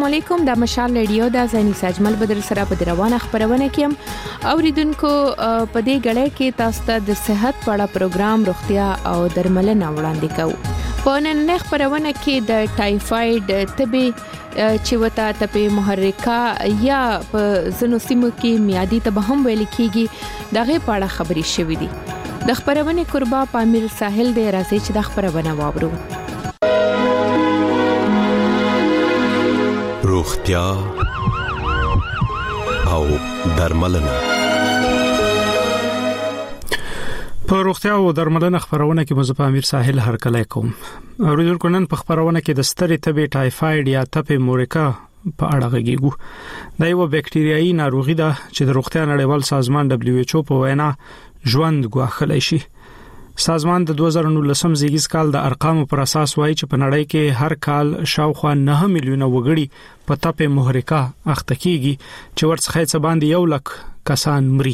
علیکم. د مشال ریډیو د زنی سجمل بدر سره په روانه خبرونه کیم اوریدونکو په دې غړې کې تاسو ته د صحت په اړه پروګرام روغتیا او درملنه وړاندې کوو. په نن خبرونه کې د ټایفاید تبي چې وتا تپه محرکه یا په زنو سیمو کې میادي تبهم ویل کیږي دغه په اړه خبري شوې دي. د خبرونه قربا پامیر ساحل د راځي چې د خبرونه واورو. روغتیا او درملنه. په روغتیا او درملنه خبرونه کې مزه په امیر ساحل هرکلی کوم. اوریدونکو نن په خبرونه کې د سترې تبې ټایفاید یا تپه مورکا په اړه غږیږو. دا یو بکټریايي ناروغي ده چې د روغتیا نړیوال سازمان WHO په وینا ژوند ګواښلی شي. سازمان د 2019 زیږیز کال د ارقامو پر اساس وایي چې په نړۍ کې هر کال شاوخوا 9 میلیونه وګړي په تپه محرکه اخته کیږي چې ورڅخه څه باندې 1 لک کسان مري.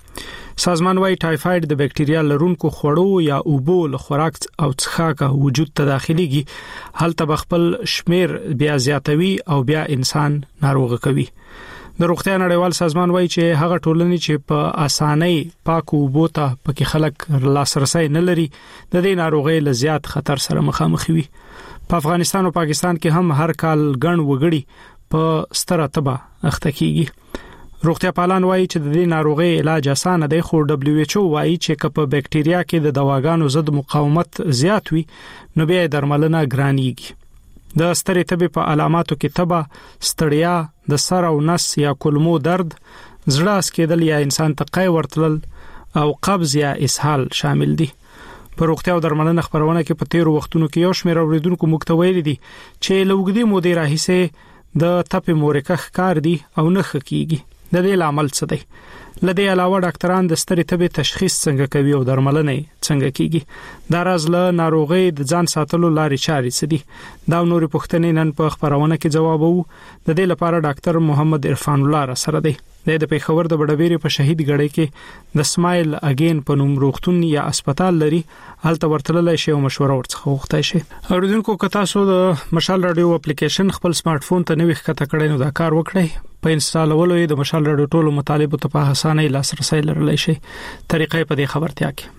سازمان وایي ټایفاید د بکټریا لرونکو خوړو یا اوبو له خوراک او څښاک وجود ته داخليږي، هلته بخپل شمیر بیا زیاتوي او بیا انسان ناروغ کوي. د روغتیا نړیوال سازمان وایي چې هغه ټولنې چې په اسانۍ پاکو اوبو ته پکې خلک لاسرسي نه لري د دې ناروغۍ له زیات خطر سره مخامخ وي. په افغانستان او پاکستان کې هم هر کال ګڼ وګړي په ستره تبه اخته کیږي. روغتیا پالان وایي چې د دې ناروغۍ علاج اسانه دی، خو WHO وایي چې په بکټریا کې د دواګانو ضد مقاومت زیات وي نو بیا درملنه ګرانیږي. د سترې تبې په علاماتو کې تبه، ستړیا، د سر او نس یا کولمو درد، زړه اسکیدل یا انسان ته قی ورتلل او قبض یا اسهال شامل دي. په روغتیا او درملنه خبرونه کې په تیرو وختونو کې یو شمېر اوریدونکو مکتویل دي چې لوګدي مودې راهیسه د تپې مورکه ښکار دي او نه خکېږي. د دې عامل څه دی؟ لدې علاوه ډاکټران د سترې تبې تشخیص څنګه کوي او درملنه څنګه کیږي؟ دا راز له ناروغي د ځان ساتلو لارې چارې څه دي؟ دا نورې پوښتنې نن په خبرونه کې جوابوو. د دې لپاره ډاکټر محمد عرفان الله را سره دی. د پیښور د بډبېری په شهید غړې کې د سمایل اگین په نوم روغتون یا هسپتال لري، هلته ورتللی شي او مشوره ورڅخه وغوښتای شي. اوریدونکو که تاسو د مشال رادیو اپلیکیشن خپل سمارټ فون ته نوې ښکته کړئ نو دا کار وکړئ. په انسټالولو یې د مشال رادیو ټولو مطالبو ته په اسانۍ لاسرسي لرلی شي. طریقې په دې خبرتیا کې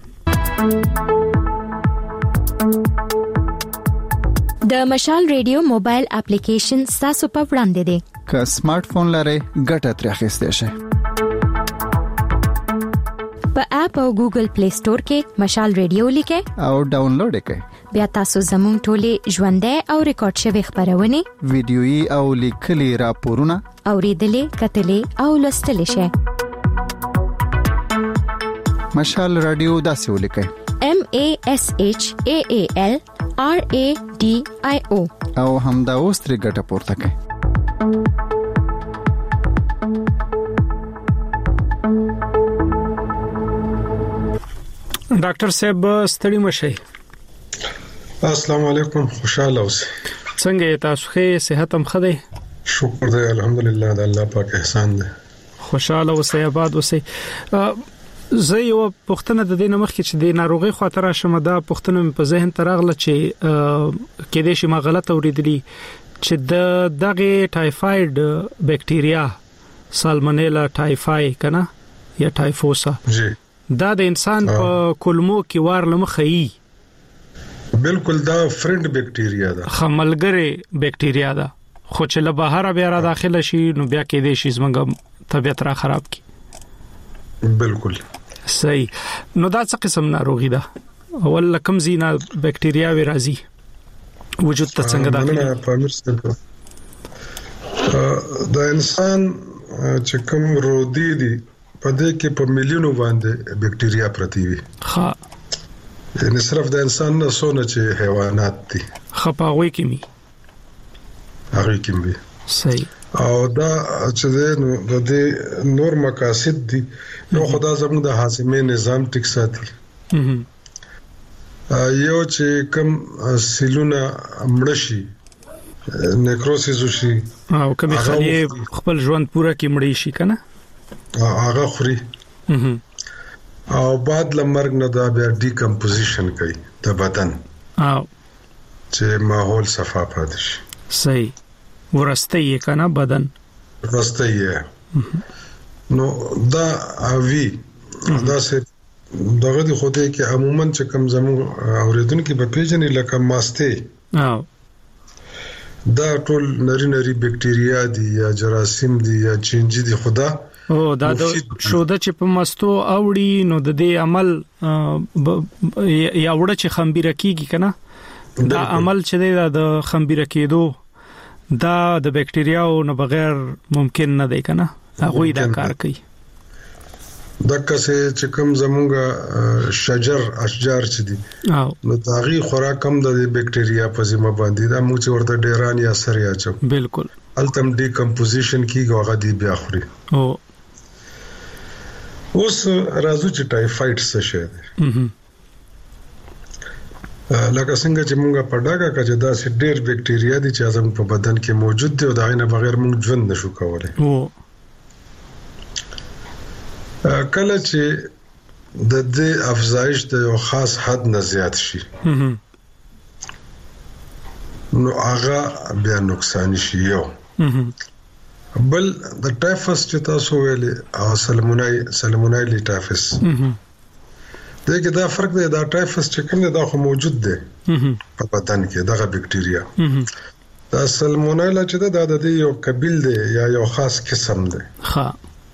د مشال ریډیو موبایل اپلیکیشن تاسو په وړاندې دی. که سمارټ فون لرئ ګټه ترې اخیستئ شئ. په اپ او ګوګل پلی سٹور کې مشال ریډیو لیکئ او ډاونلوډ کړئ. بیا تاسو زموږ ټولې ژوندۍ او ریکارډ شوی خبرونه، ویډیويي او لیکلي راپورونه اوریدلې، کتلې او لوستلې شئ. مشال رادیو داسې ولیکئ: MASHAAL RADIO او همدا اوس ترې ګټه پورته کړئ. ډاکټر صاحب ستړي مشئ. السلام علیکم، خوشاله اوسئ. څنګه تاسو ښه؟ صحت هم ښه دی؟ شکر دی الحمدلله، د الله پاک احسان دی. خوشاله اوسئ، آباد اوسئ. زه یو پوښتنه د دې نمخ کې چې د ناروغي خاطر شمه دا پوښتنه په ذهن ته راغله چې کې دې شي ما غلط اوریدلی چې د دغه ټایفاید بکټریا سالمونیلا ټایفای کنه یا ټایفوسا جی دا د انسان په کولمو کې وار لمخې. بالکل دا فرند بکټریا ده، خملګری بکټریا ده، خو چې له بهر بیا را داخله شي نو بیا کې دې شي زمونږ طبيعت را خراب کی. بالکل صحیح. نو دا څه قسم ناروغي ده؟ اول کوم زینا بکټریا وی راځي وجود ته څنګه داخلي؟ د انسان چې کوم رودي دي په دې کې په میلیونو باندې بکټریا پرتی وي. ها یعنی صرف د انسان نه سونه چې حیوانات دي خپاوي کیمي هغه کیمي. صحیح. او دا چې د دې نور مقاصد دي نو خدا زموږ د هاضمې نظام ټیک ساتي. یو چې کوم سیلونه مړشي نیکروسیس وشي او کبي خلیه خپل ژوند پوره کې مړی شي کنه هغه خوري او بعد لمرګ نه دا بیا ډیکمپوزیشن کوي د بدن او چې ماحول صفا پاتې شي. صحیح. ورسته یې کنه بدن ورسته یې نو دا اوی دا سه دغه د خوده کې عموما چې کم زمو اوریدونکو په پیژنې لکه ماسته دا ټول نری بکټریا دي یا جراثیم دي یا چینجی دي خدا او دا شوده چې په مستو اوړي نو د دې عمل یا وړه چې خمبيره کیږي کنه دا عمل چې د خمبيره کېدو دا د بکټریاو نه بغیر ممکن نه دی کنه هغه دا کار کوي دغه چې کوم زمونږه اشجار چې دي نو داغي خوراک کم د بکټریا په ذمہ باندې دا موږ چې ورته ډیران یا سر یا چو بالکل التم ډیکمپوزیشن کیږي هغه دی بیا خوري او اوس راځو چې ټایفاید څه شي دی لکه څنګه چې موږ په ډاګه کې دا سي ډیر بکټریا دي چې زموږ په بدن کې موجود دي او دا نه بغیر موږ ژوند نشو کولای کله چې د دې افزایش د یو خاص حد نه زیات شي نو هغه بیا نقصان شي یو بل د ټایفس چې تاسو ویلې او سالمونایل ټایفس دغه دا فرق دی دا ټایفس چې کوم دی دا خو موجود دی په بدن کې دغه بکټریا دا سالمونایل چې دا د یو قبیل دی یا یو خاص قسم دی ها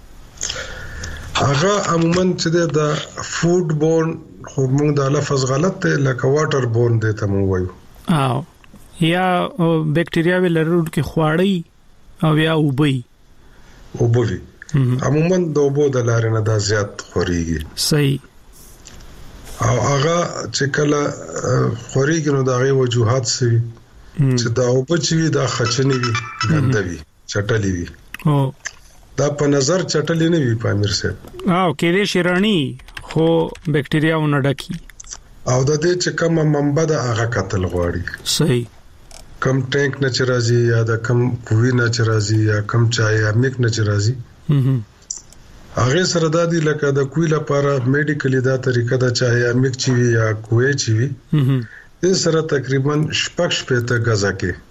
هغه عموما چې دا فود بورن خو موږ دا لفظ غلط دی لکه واټر بورن دی ته مو وایو او یا بکټریا ولرونکو کې خواړی او یا وبوي عموما د وبو د لارې نه دا زیات خوريږي صحیح او هغه چې کله خوريږي نو دا غي وجوهات سوي چې دا وبو چې دا خچنی وي ګندوي چټلی وي او دا په نظر چټلی نه وي پامیر سره او کې دې شیرانی خو بکټریا ونه ډکی او د دې چې کوم منبع د هغه قتل غواړي صحیح کم ټانک نه چرازي یا د کم کووی نه چرازي یا کم چای یا میک نه چرازي هغه سره د دې لکه د کووی لپاره میډیکلی دا طریقه دا چای یا میک چی وی یا کووی چی وی دې سره تقریبا شپږ شپته غزا کې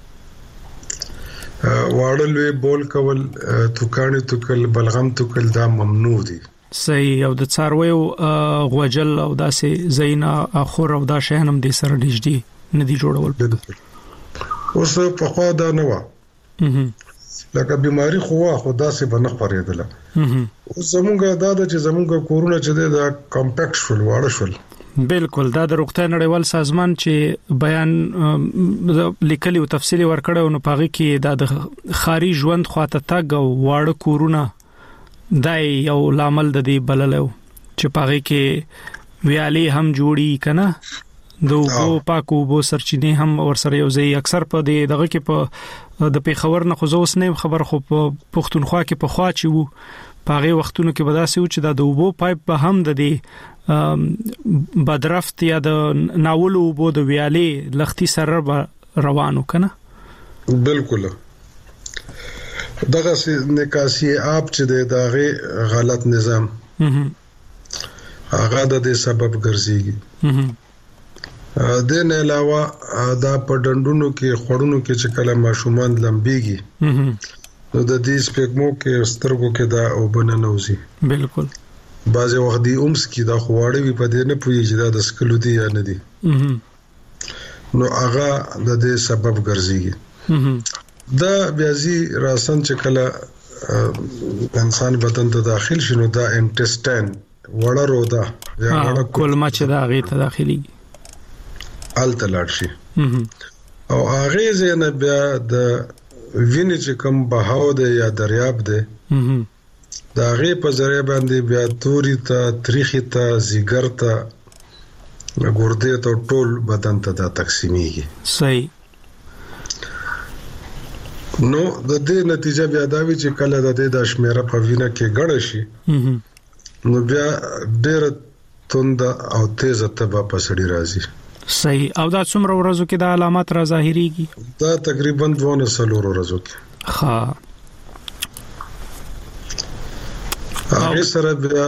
واړلوي بول کول توکانی توکل بلغم توکل دا ممنوع دي صحیح او د څارویو غوجل او داسې زینا اخور او دا شهنم دي سره نږدې ندي جوړول اوس په خوا دا نه و لکه بیماری خو داسې بنه خورېدله اوس زمونږ دا چې زمونږ کورونه چې دا کمپیکټ شول واړه شول بالکل دا د روغتیا نړیوال سازمان چې بیان لیکلي او تفصیلي ورکړو نو پاغي کې د خاري ژوند خواته تګ او واړه کورونه دای یو لامل د دې بللو چې پاغي کې ویالي هم جوړي کنه دوه پاکو بو سرچینه هم ورسره یو ځای اکثر په دغه کې په د پیښور نه خو زوس نه خبر خو په پښتونخوا کې په خوا چی وو پاغي وختونو کې بداسي و چې د دوبو پایپ په هم د دې بدرفت یا د ناولو بو د ویالي لختي سره روانو کنه بالکل دغه نکاسي اپ چې دغه غلط نظام هغه د دې سبب ګرځيږي د نه علاوه دا په ډندونو کې خړونو کې چې کله ماشومان لمبيږي نو د دې سپېګمو کې سترګو کې دا او بننوزي بالکل بعضی وخت دی اومس کې دا خواړې وي په دې نه پوي چې دا د سکلو دی یا نه دی نو هغه د دې سبب ګرځي دا بیازي راسن چې کله انسان بدن ته داخل شنو دا انټسټاین وړه رودا یا وړه کولمه چې دا غي ته داخلي التلاړ شي او هغه زنه بیا د وینې چې کوم بهاو دی یا دریاب دی دا غي په ذریعہ باندې بیا توري ته تاریخي ته زیګر ته ګردې ته ټول بدن ته دا تقسیمېږي صحیح نو د دې نتیجه بیا دا وی چې کله د دې د شمیره په وینه کې ګړ شي نو بیا ډېر توند او تیز تبه پسړي راځي صحیح او دا څومره ورځو کې د علامات را ظاهريږي دا تقریبا 2 ورځو کې ها هغه سره بیا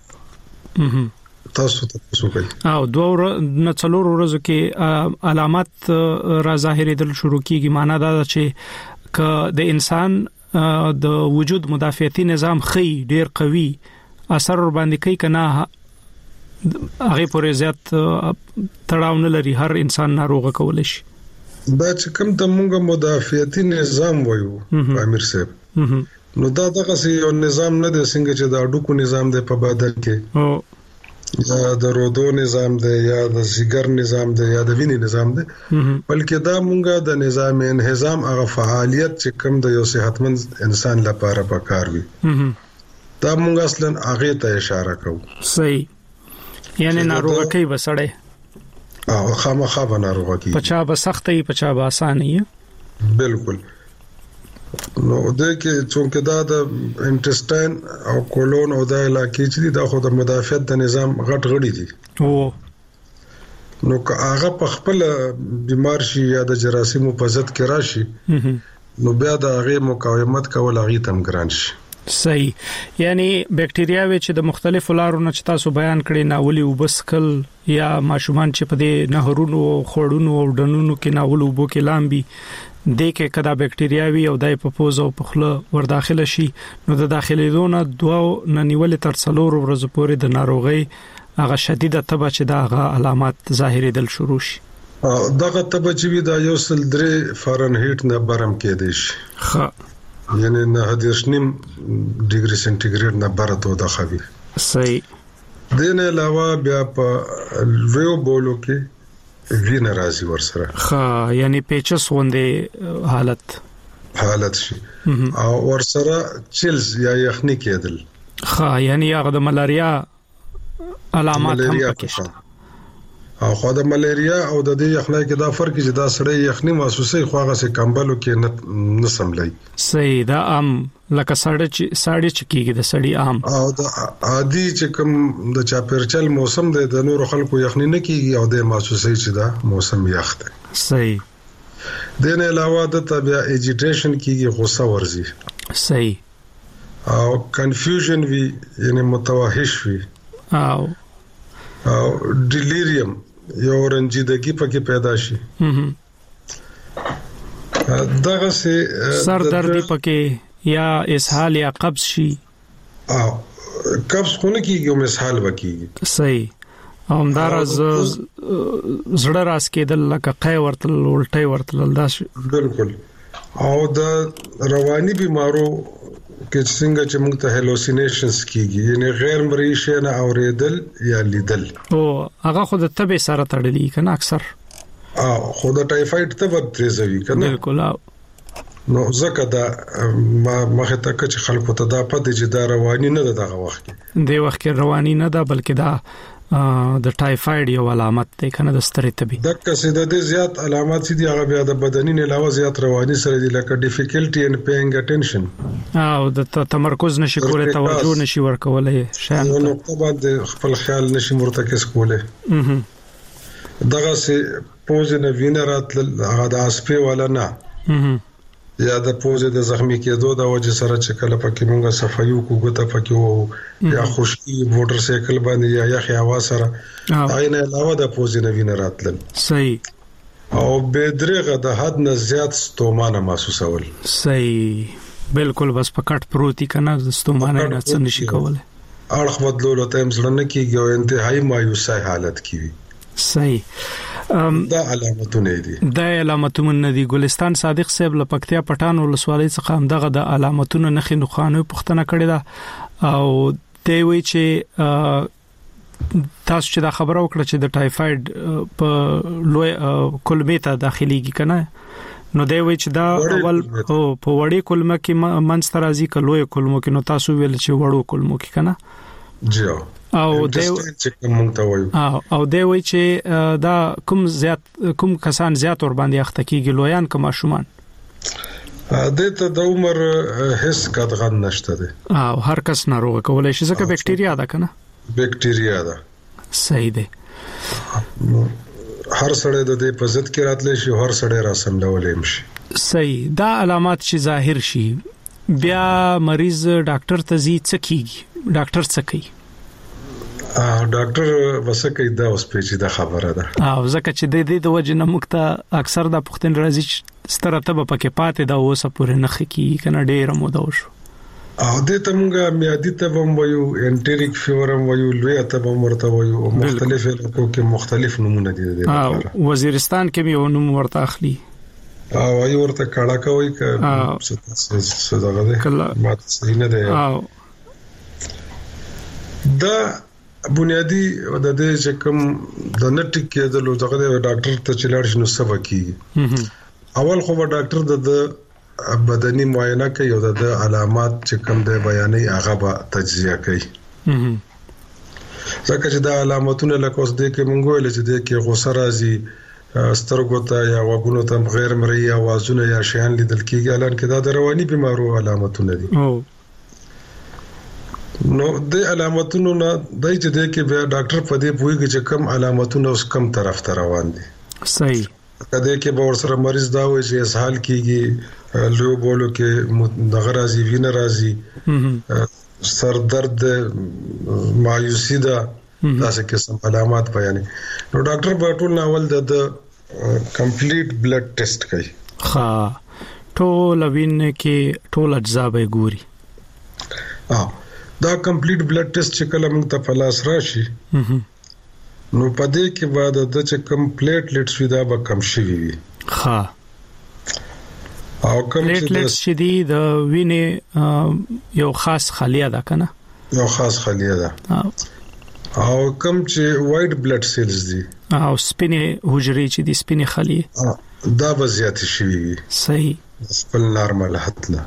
تاسو کوي او 2 ورځو کې علامات را ظاهرېدل شروع کیږي معنا دا چې ک د انسان د وجود مدافعتي نظام خي ډیر قوي اثر ور باندې کوي کنه هغه پورې زیات تړاو نه لري هر انسان ناروغه کول شي دا چې کوم د موږ مدافعتي نظام وایو امیر صاحب نو دا دغه یو نظام نه دی څنګه چې د اډوکو نظام دی په بدن کې یا د رودو نظام دی یا د سیګر نظام دی یا د وینې نظام دی بلکې دا مونږه د نظام انهضام هغه فعالیت چې کوم د یو صحتمند انسان لپاره پکار وي دا مونږ اصلا هغه ته اشاره کوو صحیح یعنی ناروغه کوي بسړې او خامخا به ناروغه کوي پچا به سختي پچا به اسانه بالکل نو د کې څنګه دا د انټسټاین او کولون او د علاقې چې دا خو د مدافعت د نظام غټ غړي دي او نو که هغه په خپل بیمار شي یا د جراثیمو په ضد کې راشي نو بیا د هغه مقاومت کول هغه تم ګران شي صحیح یعنی بکټریاوي چې د مختلفو لارو نه چې تاسو بیان کړی ناولي وبسکل یا ماشومان چې په دې نهرونو خړونو او ډنونو کې ناول وبو کې لامبي د کې کدا بکټریاوي او د په پوز او په خله ور داخله شي نو د داخليدونه دوه ننیول تر 3 ورځې پورې د ناروغي هغه شدیده تبه چې دا علامات ظاهري دل شروع شي دغه تبه چې دا یو سل 3 فارنهایت نه برم کې دي شي یعنی نه 10.5 ډیګري سنټیګریډ نه برته د خوي صحیح دینه علاوه بیا په لویو بولو کې وینه راځي ورسره ها یعنی پیچس وندې حالت شي او ورسره چیلز یا یخني کېدل ها یعنی هغه د ملاریا علامات هم پکې او خو د ملاریا او د دې یخنۍ کې دا فرق چې دا سړی یخني محسوسه خو هغه سه کمبلو کې نه سملای صحیح دا لکه ساړه چکیږي د سړی عام او د عادي چې کوم د چاپیرچل موسم د نور خلکو یخني نه کیږي او د محسوسه چې دا موسم یخ دی صحیح دنه علاوه د طبيعه ایجیټیشن کیږي غوسه ورزي صحیح او کنفیوژن وی یعنی متوحش وی او ډیلیریم یو رنجیدګي پکې پیدا شي دغه سر درد پکې یا اسهال یا قبض شي قبض خونه کېږي اسهال وکېږي صحیح همدارز زړه راس کېدل لکه قای ورتل الټي ورتل دا بالکل او د رواني بيمارو کې څنګه چې موږ ته هلوسینیشنز کیږي یعنی غیر مرئي شي نه اوریدل یا لیدل او هغه خود ته به سره تړلې کنه اکثر خود ټایفاید ته ورتريزوي کنه بالکل نو زکه دا مخه تک چې خلکو ته دا پد چې دا رواني نه دغه وخت دی وخت کې رواني نه ده بلکې دا د ټایفاید یو علامت دی کنه د ستړي تبي د کسې د زیات علامات دي هغه بیا د بدني نه علاوه زیات رواني سره دي لکه ډیفیکلټي ان پیینګ اټینشن او د تمرکز نشي کولای توجه نشي ورکولای شان نو طبعا د خپل خیال نشي مرتکز کولای دغه سي پوز نه وینرات هغه د اسپې ولا نه یا د پوزې د زخمی کېدو د وجه سره چې کله پکې مونږه صفایو کوګه پکې وو یا خشکی موټر سایکل باندې یا یخ هوا سره عین علاوه د پوزې نه وینه راتل صحیح او به درغه د حد نه زیات ستومانه محسوسول صحیح بالکل بس پکټ پروتي کنه د ستومانه نه څه نشي کولای اړخ بدلول ته هم ځل نه کیږي او انتهایی مایوسه حالت کیږي صحیح دا علامتونه دي دا علامتونه دي ګلستان صادق صاحب لپکتیا پټان ولسوالۍ څخه هم دغه د علامتونه نخې نخانه پښتنه کړې ده او دوی وی چې تاسو چې دا خبره وکړه چې د ټایفاید په لوی کلمې ته داخليږي کنه نو دوی وی چې دا اول په وړي کلمه کې منځ راځي کلوې کلمو کې نو تاسو ویل چې وړو کلمو کې کنه جی او دی وی چې دا کوم کسان زیات ور باندې اخته کیږي لویان کما شومان دته د عمر هیڅ قدغن نشته دي او هر کس ناروغ کولای شي ځکه بکټیریا ده کنه بکټیریا ده صحیح دی هر سړی د دې په ضد کې راتلی شي هر سړی را سملولې شي صحیح دا علامات چې ظاهر شي بیا مریض ډاکټر ته ځي څه کیږي ډاکټر څه کوي ډاکټر وسکه دا اوس پیچیده خبره ده او ځکه چې د دې د وجه نه مخته اکثر د پښتون راځي ستره ته پکې پاتې دا اوسه پورې نخ کی کنه ډېر موده وشو او د تمغه میادي ته هم وایو انټریک فیور هم وایو لوی ته هم ورته وایو مختلف علاقو کې مختلف نمونه دي وزیرستان کې یو نوم ورته اخلي او یو ورته کاړه کوي ک څه دغه ده ماته صحیح نه ده دا بنیادی د دې چې کوم د نټیک کېدل دغه ډاکټر ته چلاړ شنو سبا کیږي اول خو ډاکټر د بدني معاینه کوي او د علامات چې کوم د بیانې هغه به تجزیه کوي ځکه چې د علامتونو لکه اوس د کې مونږ ویل چې د کې غوسه راځي سترګو ته یا وګونو ته غیر مرئي اوازونه یا شیان لیدل کیږي الان کې دا د رواني بیمارو علامتونه دي نو د علامتونو نه دای چې د کې بیا ډاکټر په دې پوهیږي چې کوم علامتونه اوس کم طرف ته روان دي صحیح کله کې به ورسره مریض دا وایي چې اسهال کیږي لو بولو کې دغه راځي وینه راځي سر درد مایوسی دا تاسو قسم علامات بیانې نو ډاکټر به ټول ناول د کمپلیټ بلډ ټیسټ کوي ها ټول وینه کې ټول اجزا به ګوري دا کمپلیټ بلډ ټیسټ چې کله موږ ته فلاس راشي نو پدې کې بعد د چې کم پلیټلیټس وي دا به کم شي وي ها او کم چې دی د وینې یو خاص خلیه ده کنه یو خاص خلیه ده او کم چې وایټ بلډ سیلز دي او سپینې حجرې چې دي سپینې خلیه دا به زیات شي وي صحیح خپل نارمل حد نه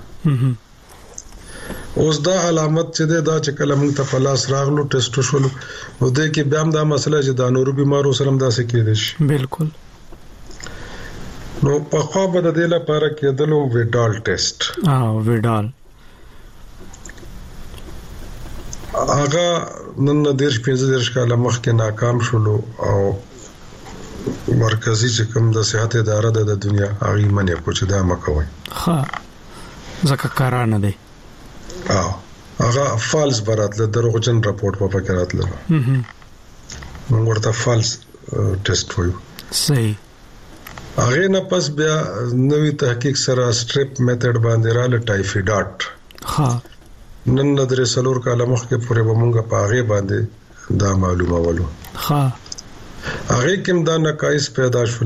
اوس دا علامت چې دا چې کله موږ ته فلاس راغلو ټیسټ شول نو د کې بیا دا مسله چې د نورو بیمارو سره هم دا څه کېدل شي بالکل نو په خوا به د دې لپاره کېدلو ویډال ټیسټ ویډال هغه نن د 15 کال مخکې ناکام شولو او مرکزی چې کوم د صحت اداره د دنیا هغه منې کو چې دا مکوي ها ځکه کارانه دی هغه فالس براتله دروغجن راپورټ په فکر راتله موږ ورته فالس ټیسټ وایو صحیح هغه نه پس بیا نوې تحقیق سره سټریپ میتھډ باندې رااله ټایفایډ ها نن درې سلور کاله مخکې پورې به موږ په هغه باندې دا معلومه ولو ها هغه کوم دا نقایص پیدا شول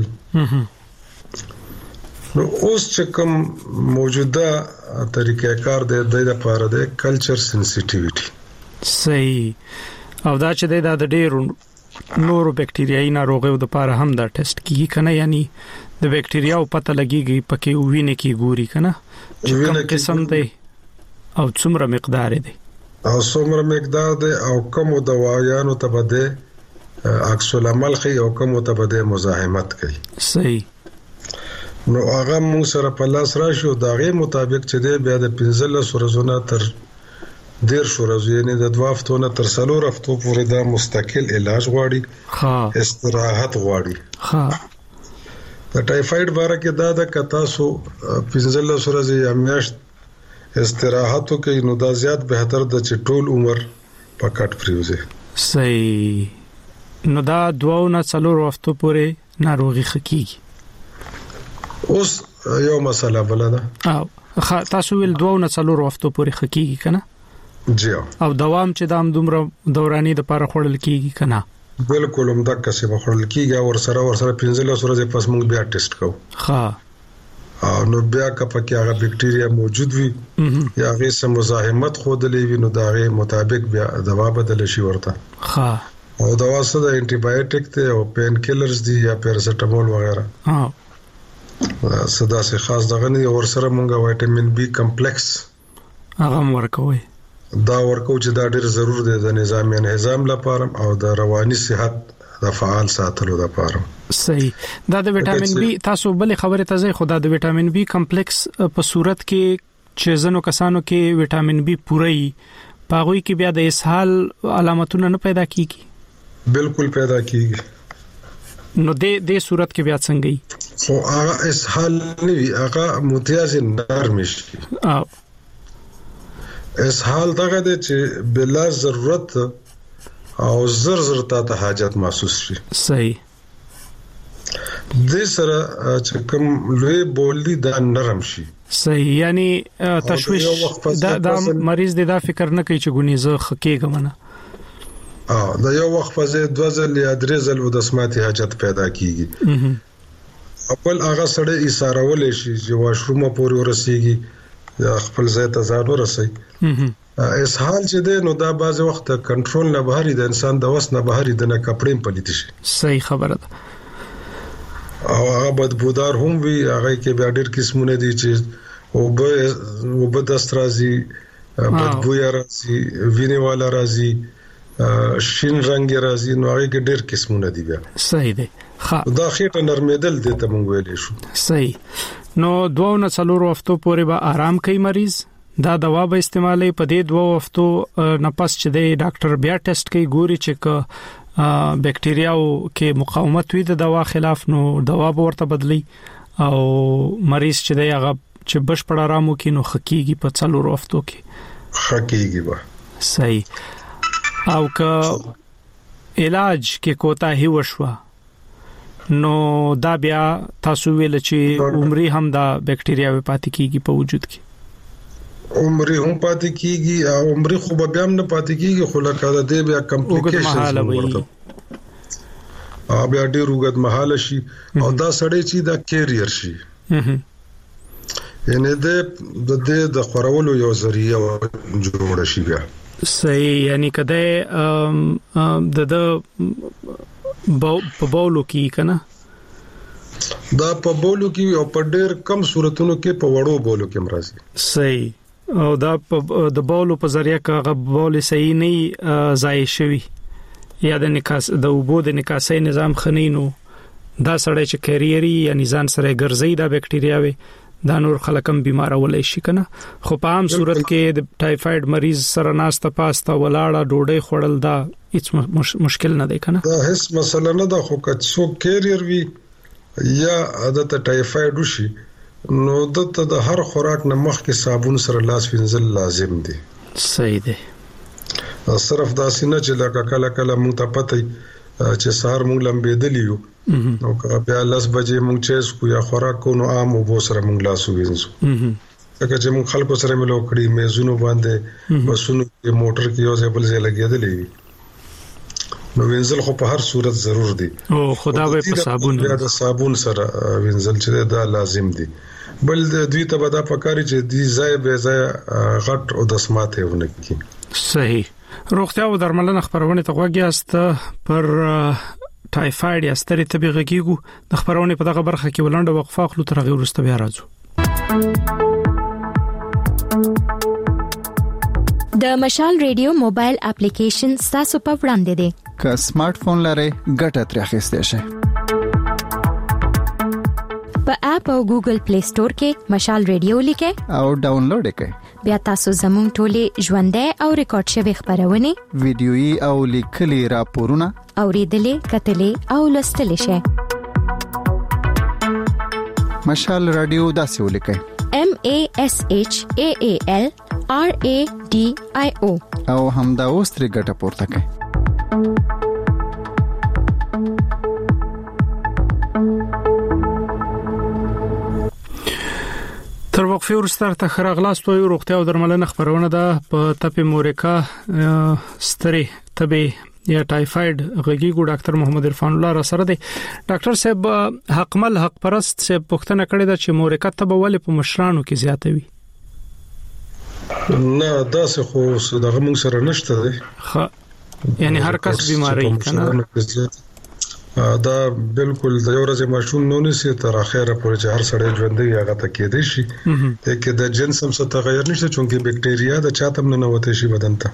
نو اوس چې کوم موجوده طریقې کار د لپاره د کلچر سنسټیویټي صحیح او دا چې د ډېرو نورو بکټریايي ناروغیو د لپاره هم دا ټیسټ کیږي کنه یعنی د بکټریاو پته لګيږي پکې وینه کې ګوري کنه چې کوم قسم دی او څومره مقدار دی او کوم دوايانو ته بده عکس العمل خي او کوم ته بده مزاحمت کوي صحیح نو هغه موږ سره په لاس راشو دا غي مطابق چې دی بیا د 15 ورځې تر 10 ورځې یعنی د 2 هفتو نه تر 3 هفتو پورې دا مستقل علاج غواړي ها استراحت غواړي ها د ټایفایډ باره کې دا د کتاسو 15 ورځې یا میاشت استراحت کوي نو دا زیات بهتر د چټول عمر پکټ پریوزه صحیح نو دا 2 نه 4 هفتو پورې ناروغي خکېږي اوس یو مسله بلده تاسو ول 2 نه 4 هفتو پورې خکېږي کنه جی او دوام چې دام دومره دوراني د پاره خړل کیږي کنه بالکل هم دا کسي بخړل کیږي او سره 15 ورځې پس موږ بیا ټیسټ کوو ها نو بیا کپکه هغه بکټریا موجود وي یا هغه سم مزاحمت خودلې وي نو دا غي مطابق بیا دوا بدل شي ورته ها او دوا سره انټي بایوټیک ته او پین کیلرز دي یا پیراسټامول وغیرہ ها صدا سه خاص دغه نه ور سره مونږه وټامین بي کمپلیکس هغه ورکوي دا ورکو چې دا ډېر ضرور دی د نظام لپاره او د رواني صحت د فعال ساتلو لپاره صحیح دا د وټامین بي تاسو بل خبره ته ځي خدا د وټامین بي کمپلیکس په صورت کې چې زنو کسانو کې وټامین بي پوره پاغوي کې بیا د اسهال علامتونه نه پیدا کیږي بالکل پیدا کیږي نو د صورت کې بیا څنګه وي خو هغه اسهال نه وي هغه متیاز نرم شي اسهال دغه د چې بلا ضرورت او زر ته حاجت محسوس شي. صحیح. د سره چې کوم لوی بولی دا نرم شي. صحیح. یعنی تشویش دا مریض د فکر نه کوي چې ګونی زه خکېږم نه. دا یو وخت په ځای 2 ځل یا 3 ځل د سماعتي حاجت پیدا کیږي. خپل هغه سره ایثارول شي چې واشروم پورې ورسیږي یا خپل ځای ته ځان ورسي. اسهال چې ده نو دا بعض وخت کنټرول نه بهري د انسان د وس نه بهري د نه کپړې پلیت شي. صحیح خبره ده. او هغه بدبودار هم وي، هغه کې بیا ډېر قسمونه دي چې او به د استرازي بدبوې راځي، وینې والا راځي، شین رنگ راځي، نو هغه کې ډېر قسمونه دي بیا. صحیح دی. دا خېټه نرمېدل دي ته مونږ ویلې شو. صحیح. نو 2 نه 4 هفتو پورې به آرام کوي مریض، دا دوا به استعمالي. په دې 2 هفتو نه پس چې د ډاکټر بیا ټیسټ کوي، ګوري چې بکټریاو کې مقاومت وي د دوا خلاف، نو دوا به ورته بدلی او مریض چې دی هغه چې بشپړ آرام وکړي نو خکېږي په 4 هفتو کې. خکېږي به. صحیح. او که علاج کې کوتاهي وشوه نو دا بیا تاسو ویل چې عمرې هم دا بکټریا پاتې کیږي په وجود کې. عمرې هم پاتې کیږي او عمرې خو به بیا هم نه پاتې کیږي، خو لکه د دې بیا کمپلیکیشنز ورته بیا ډېر وګد محاله شي او دا سړی چې دا کیریئر شي. یعنی د خورولو یو ذریعہ جوړ شي بیا. صحیح. یعنی کده د په بولو کې کنه دا په بولو کې او په ډېر کم صورتونو کې په وړو بولو کې مرضی. صحیح. او دا د بولو په ذریعہ کا بول صحیح نه ځای شوی یا د نکاس د وبو د نکاسي نظام خنینو دا سړی چې کیریری یا نزان سره ګرځي دا بکټریاوي دا نور خلکم بیمارولای شي کنه. خو په عام صورت کې د ټایفاید مریض سره ناسته پاسته ولاړه ډوډۍ خوړل دا هیڅ مشکل نه دی کنه. دا هیڅ مسله نه ده، خو که څوک کیریئر وي یا عادت ټایفاید وشي نو د هر خوراک نه مخکې صابون سره لاس وینځل لازم دي. صحیح دی. صرف دا سینه چې لکه کله مونږ ته پته چې سهار مونږ لمبېدلی یو نو که بیا 10 بجې مونږ چیس کو یا خوراک کو نو عام وبو سره مونږ لاس وینځو. لکه چې مونږ خلکو سره ملو کړی میزونو باندې بسونو کې موټر کې یو ځای بل ځای لګېدلې نو وینځل خو په هر صورت ضرور دي. او خدا به په صابون یا د صابون سره وینځل چې دا لازم دي. بل د دوی ته به دا پکاري چې دی ځای به ځای غټ او د سماته ونه کی. صحیح. روغتیا او درملنه خبرونه ته غوږیاست پر ټایفاید یا ستړي طبي غږیږو. د خبرونه په دغه برخه کې ولنډه وقفه خلو تر غیر ورسته بیا راځو. د مشال ریډیو موبایل اپلیکیشن تاسو په وړاندې دی. که سمارټ فون لرئ ګټه ترې اخیستئ شئ. په اپ او ګوګل پلی سٹور کې مشال ریډیو لیکئ او ډاونلوډ کړئ. بیا تاسو زموږ ټولې ژوندۍ او ریکارډ شوی خبرونه ویډیويي او لیکلي راپورونه اوریدلې کتلې او لوستلې شئ. مشال رادیو داسې ولیکئ MASHAALRADIO او همدا اوس ترې ګټه پورته کړئ. تر وقفه ورسته ته خراغلاس په روغتیا او درملنه خبرونه ده په تپه مورکا ستري تبه یا ټایفاید غږیګو ډاکټر محمد عرفان الله را سره دی. ډاکټر صاحب حقمل حق پرست صاحب پوښتنه کړې ده چې مورکا تبه ولې په مشرانو کې زیاته وي؟ نه دا څه خو دغه موږ سره نشته دی. یعنی هر کس بیماری کنه دا بالکل د یو ورځې ماشوم نه نسی تر اخره پورې چې هر سړی ژوندۍ هغه ته کېدې شي ته د جنس هم څه تغیر نشته چونکه بکټریا د چاتم نه نوته شي بدن ته.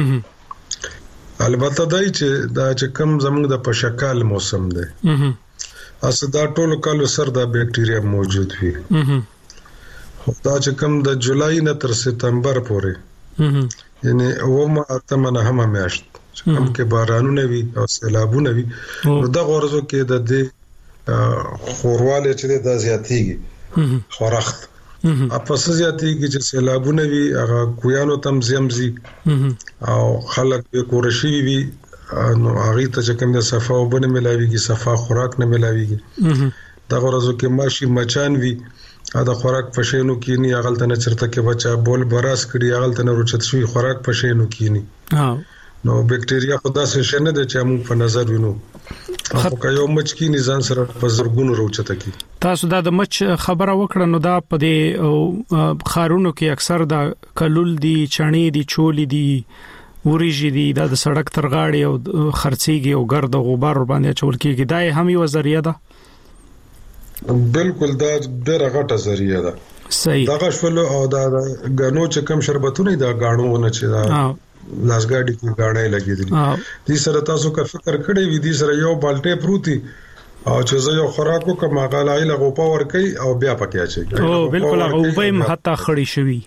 البته دای چې دا چې کم زموږ د پشکال موسم دی اسه دا ټول کالو سر دا بکټریا موجود وي. دا چې کم د جولای نه تر سپتمبر پورې یعنی اومه اتمنه هم میاشت کوم کې بارانونه وي او سیلابونه وي نو د غورزو کې د دې خورواله چې د زیاتېږي خورخت اپس زیاتېږي چې سیلابونه وي هغه کویانو تم زمزي او خلک به کورشي وي نو هغه ته چې کوم د صفا او بنه ملاويږي صفا خوراک نه ملاويږي دا غوړزو کې ماشي مچان وي دا خوراک پښینو کینی هغه نه چرته کې بچا بول براس کړي هغه نه روچت شوی خوراک پښینو کینی نو بکټریا خدا سره شنه د چا موږ په نظر وینو خو که یو مچ کې نظام سره په زرګونو روچته کی تاسو دا د مچ خبره وکړه نو دا په دې خارونو کې اکثر دا کلول دي چڼي دي چولې دي وريجي دي د سړک تر غاړې او خرڅيږي او ګرد او غبار باندې چول کېږي دا هم یو ذریعہ ده بالکل دا ډېر غټه ذریعہ ده صحیح دا غشول او دا غانو چې کم شربتونه دا غاڼو نه چې دا لاسګاډي کې غاڼې لګېدلې دې سره تاسو کا فکر کړی وي دې سره یو بالټه پروتي او چې زه یو خوراکو کوم غالای لغو پاور کوي او بیا پکې اچي او بالکل هغه وبیم حتی خړی شوی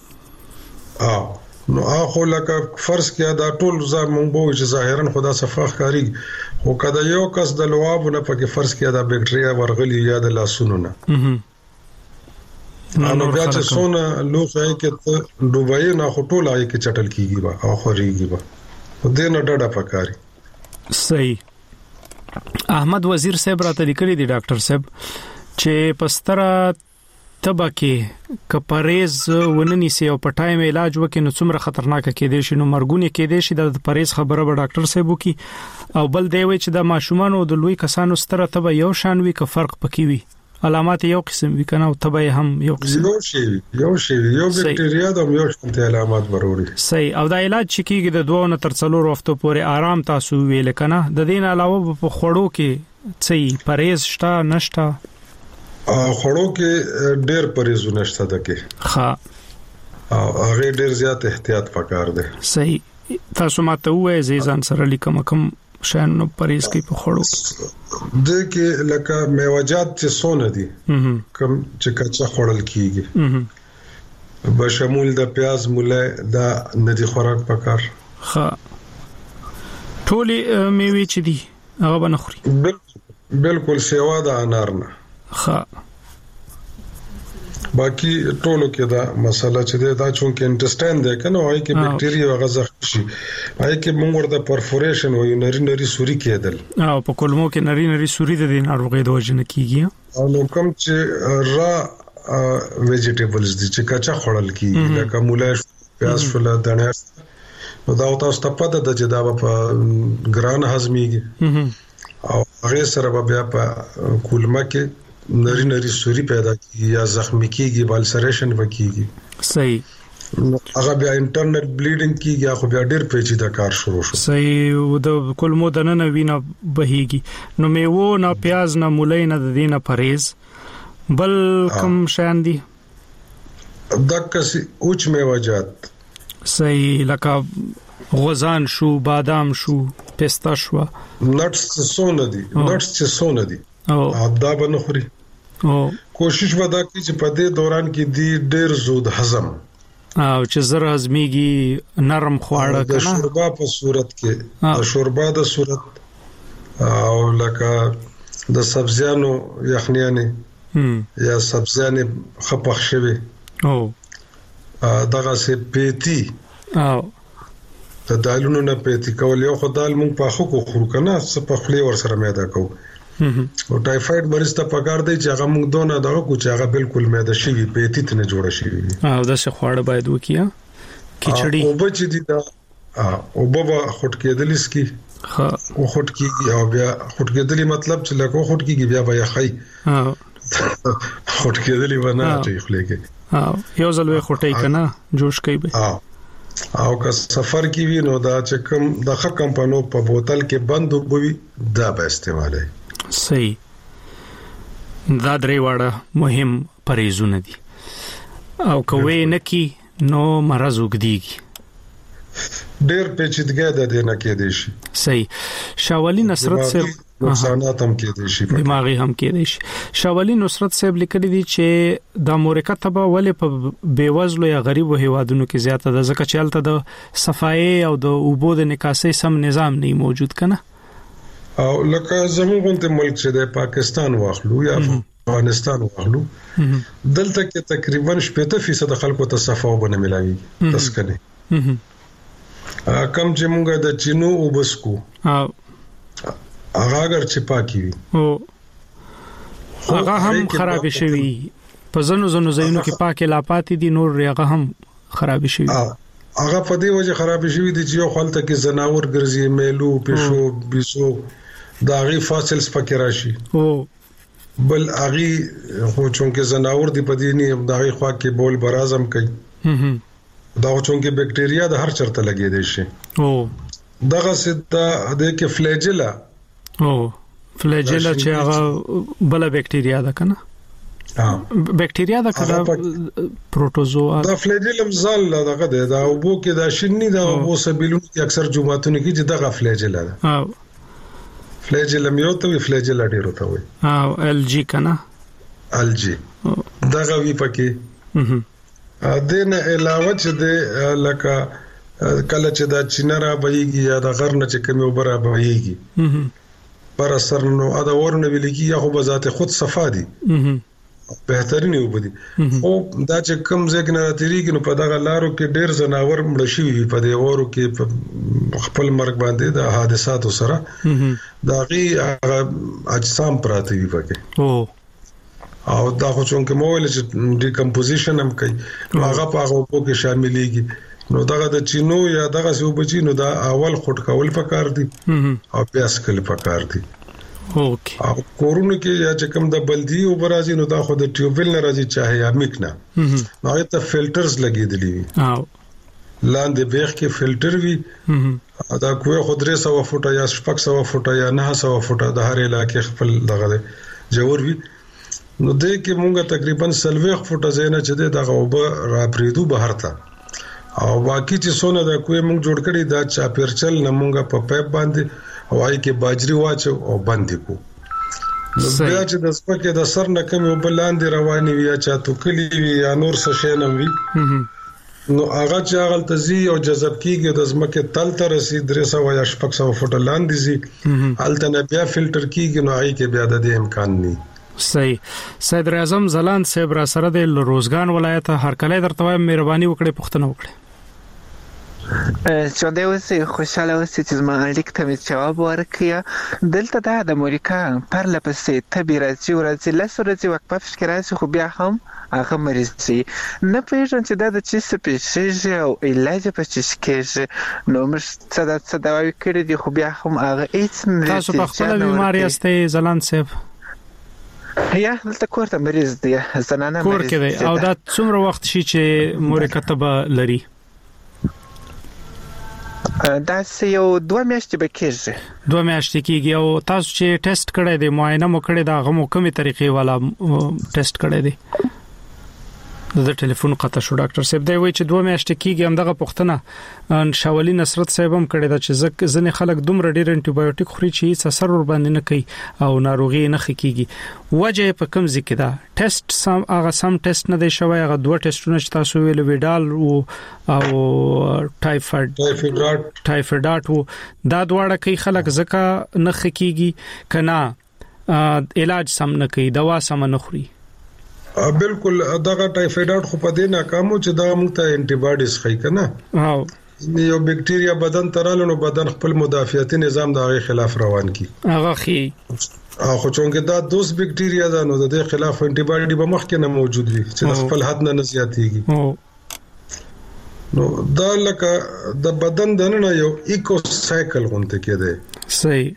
نو اخو لکه فرض کیا دا ټول زمون بو چې ظاهرا خدا صفاخ کاری خو کله یو کس د لوابونه پکې فرض کیا دا بکټریا ورغلی یا د لاسونو نه نو بیا چې سونه لوخه کې دوبای نه خټول آی کې چټل کیږي با او خوريږي با دې نه ډډه پکاري صحیح احمد وزیر صاحب راته لیکلي دي ډاکټر صاحب چې پستره تبکه کپریز ونني سي او په ټایم علاج وکي نو څومره خطرناک کېدې شي نو مرګونه کېدې شي د پریز خبره به ډاکټر صاحب وکي او بل دی وی چې د ماشومان او د لوی کسانو ستره تبه یو شان وی که فرق پکې وي علامات یو قسم وی کنه او تبه هم یو قسم یو بکټریا د یو شان ته علامات وروري صحیح او دا علاج چې کیږي د 2 نه تر 4 هفتو پورې آرام تاسو ویل کنه د دین علاوه په خړو کې څه پریز شته نشته خړو کې ډېر پریزونه شته دکې ها هغه ډېر زیات احتیاط پکار دی صحیح تاسو ماته وایي زیزان سره لیکم کوم شان نو پریز کې په خړو د کې لکه میوجات چې سونه دي کوم چې کچا خړل کیږي به شمول د پیاز موله دا ندي خوراک پکار ها ټولي میوه چې دي هغه بنخوري بالکل سیوا د انار نه باقی ټولو کې دا مسله چې دا چونکه انټسټاین ده کنه وای کې بکټریا غزخ شي وای کې موږ ورته پرفوریشن وای نری سوري کېدل او په کولمو کې نری سوري د ناروغي د وجه نه کیږي او نو کوم چې را ویجیټیبلز دي چې کچا خړل کیږي لکه مولا پیاز فل دانه نو دا تاسو ته پته ده چې دا په ګران هضميږي او هغه سره بیا په کولمه کې نری سوري پیدا کیږي یا زخمی کیږي بالسریشن وکیږي صحیح هغه بیا انټرنل بلیډینګ کیږي خو بیا ډیر پیچیده کار شروع شو صحیح د کولمو د نه وینه بهيږي نو میوه نه پیاز نه مولای نه د دینه پریز بل کوم شان دي دکسي اوچ میوجات صحیح لکه غوزان شو بادام شو پستا شو نټس سونه دي او ابدا بنخوري او کوشش ودا کی چې په دې دوران کې دی ډېر زود هضم او چې زر هضميږي نرم خواړه کنه د شوربا په صورت کې د شوربا د صورت او لکه د سبزیانو یخنیانه یا سبزیانه خپخ شوی او دغه سه پیتی او د دالونو نه پیتی کول یو خدای مونږ په خو خورو کنه څه په خلی ور سره میدا کو او ټایفاید مریض ته پکار دی چې هغه موږ دونه دغه کو چې هغه بالکل معده شي پیتی ته نه جوړه شي او دا څه خواړه باید وکیا کیچړی او بچی دي دا او بابا خټ کېدل اسکی او خټ کیږي او بیا خټ کېدلی مطلب چې لکه خټ کیږي بیا بیا خای خټ کېدلی ونه چې خلګي یو ځل وې خټای کنه جوش کوي به او که سفر کې وي نو دا چې کوم د ښه کمپانو په بوتل کې بند وبوي دا به استعمالي صحیح دا درې واړه مهم پریزونه دي او کوي نکی نو مرز وګديږي ډېر پیچیدګي ده د نه کې دي شي صحیح شاولی نصرت صاحب نقصانات هم کې دي شي دماغي هم کې دي شي شاولی نصرت صاحب لیکلي دي چې د امریکا تبه ولې په بیوزلو یا غریبو هیوادونو کې زیاته ده ځکه چې هلته د صفایي او د اوبو د نکاسي سم نظام نه موجود کنه او لکه زموږ ته ملک چې د پاکستان واخلو یا افغانستان واخلو دلته کې تقریبا 70% خلکو ته صفاو بنه ملایي تسکنه کم چې موږ د چینو او بسکو هغه اگر چې پاکي وي او هغه هم خراب شوی په زنو ځایونو کې پاکه لاپاتې دي نور هغه هم خراب شوی هغه په دې وجه خراب شوی دي چې یو خلته کې زناور ګرځي میلو پښو بیسو دا غي فاصلز پکې راشي او بل اغي خو چونکه زناور دی په دې نه دا غي خوا کې بول برازم کوي دا چونکه بکټریا د هر چرته لګي دي شي او دغه ستا د کې فلیجلا چې هغه بل بکټریا ده کنه بکټریا دا کړه پروټوزوا دا فلیجلم ځال دغه دا او بو کې دا شنی دا او سبیلون کې اکثر جمعاتونه کې چې دغه فلیجلا ده فلیجلم یو ته فلیجلا ډیرو ته وي ال جی کنه ال جی دغه وی پکې دنه علاوه چې د لکه کله چې دا چینرا بهيږي یا د غرنه چې کمی وبره بهيږي پر اثر نو دا ورنه ویلکی یا خو بذات خود صفا دي بهترین وبدي او دا چې کم ځکه نه تیریږي نو په دغه لارو کې ډیر زناور مړ شي په دې ورو کې خپل مرګ باندې د حادثاتو سره دا غي اجسام پراته وي پکې او دا خو څنګه مو ویل چې ډیکمپوزیشن هم کوي هغه په هغه کې شاملېږي نو دغه د چینو یا دغه څه وبچی نو دا اول خټ کول پکار دي او پیاس کول پکار دي اوکې او کورونه کې یا چې کوم د بلدی او برازي نو دا خو د ټیوبل نه راځي چاهي یا میکنه هغه ته فلټرز لګیدلی وي او لاندې بیخ کې فلټر وي دا کوه خو 300 فوټه یا 600 فوټه یا 900 فوټه د هر علاقې خپل دغه جوړ وي نو دې کې مونږه تقریبا 30 فوټه زینه چې دغه وب را پریدو بهر ته او باقی چې سونه دا کوی مونږ جوړ کړی دا چا پیرچل نه مونږه په پایپ باندې هواي کې باجری واچو او باندې کو نو بیا چې د سپکه د سر نه کمی وبلاندې رواني وي چا تو کلی وي یا نور څه شي نه وي نو هغه چې هغه تزي او جذب کیږي د زمکه تل تر رسي 300 یا 600 فوټ لاندې زی هلته نه بیا فلټر کیږي نو هغه کې بیا د امکان نه صحیح صدر اعظم زلاند صاحب را سره د روزګان ولایت هر کله درته مهرباني وکړي پښتنه وکړي چې دا اوس خوشاله اوس چې زما اړیک ته جواب ورکړي دلته د امریکا پر لپسې تبیراتي ورځي لسورځي وقفه فکر راځي خو بیا هم هغه مریض سي نه پیژن چې دا د چی سپیشیز او علاج په چشکېږي نو مش صدا وی کړی دی خو بیا هم هغه هیڅ نه تاسو په خپل بیماری استئ زلاند صاحب یا دلته کورته مریض دی زنانه کور کې او دا څومره وخت شي چې مرکتبه لري دا یو 2 میاشتې به کېږي 2 میاشتې کېږي او تاسو چې ټیسټ کړی دی معاینه مو کړی دا غو کومه طریقې والا ټیسټ کړی دی د ټلیفون قطع شو ډاکټر صاحب دی وی چې 2 میاشتې کېږي هم دغه پښتنه شاولي نصرت صاحب هم کړی دا چې ځنې خلک دومره ډیر انټي بایوټیک خوري چې هیڅ اثر ور باندې نه کوي او ناروغي نه خکېږي وجه په کوم ځکه دا ټیسټ سم هغه سم ټیسټ نه دی شوی هغه 2 ټیسټونه چې تاسو ویل ویډال او ټایفایډ دا دواړه کوي خلک ځکه نه خکېږي کنا علاج سم نه کوي دوا سم نه خوري بالکل دغه ټایفایډ خو په دې ناکامو چې دا موږ ته انټي باډیز خای کنه یو بکټریا بدن ترالو نو بدن خپل مدافعتي نظام دغه خلاف روان کی هغه خي خو څنګه دا دوس بکټریا دا نو د خلاف انټي باډي به مخکې نه موجود وي چې خپل حد نه زیاتېږي نو دا لکه د بدن دنه یو ایکو سایکل غونډه کېده صحیح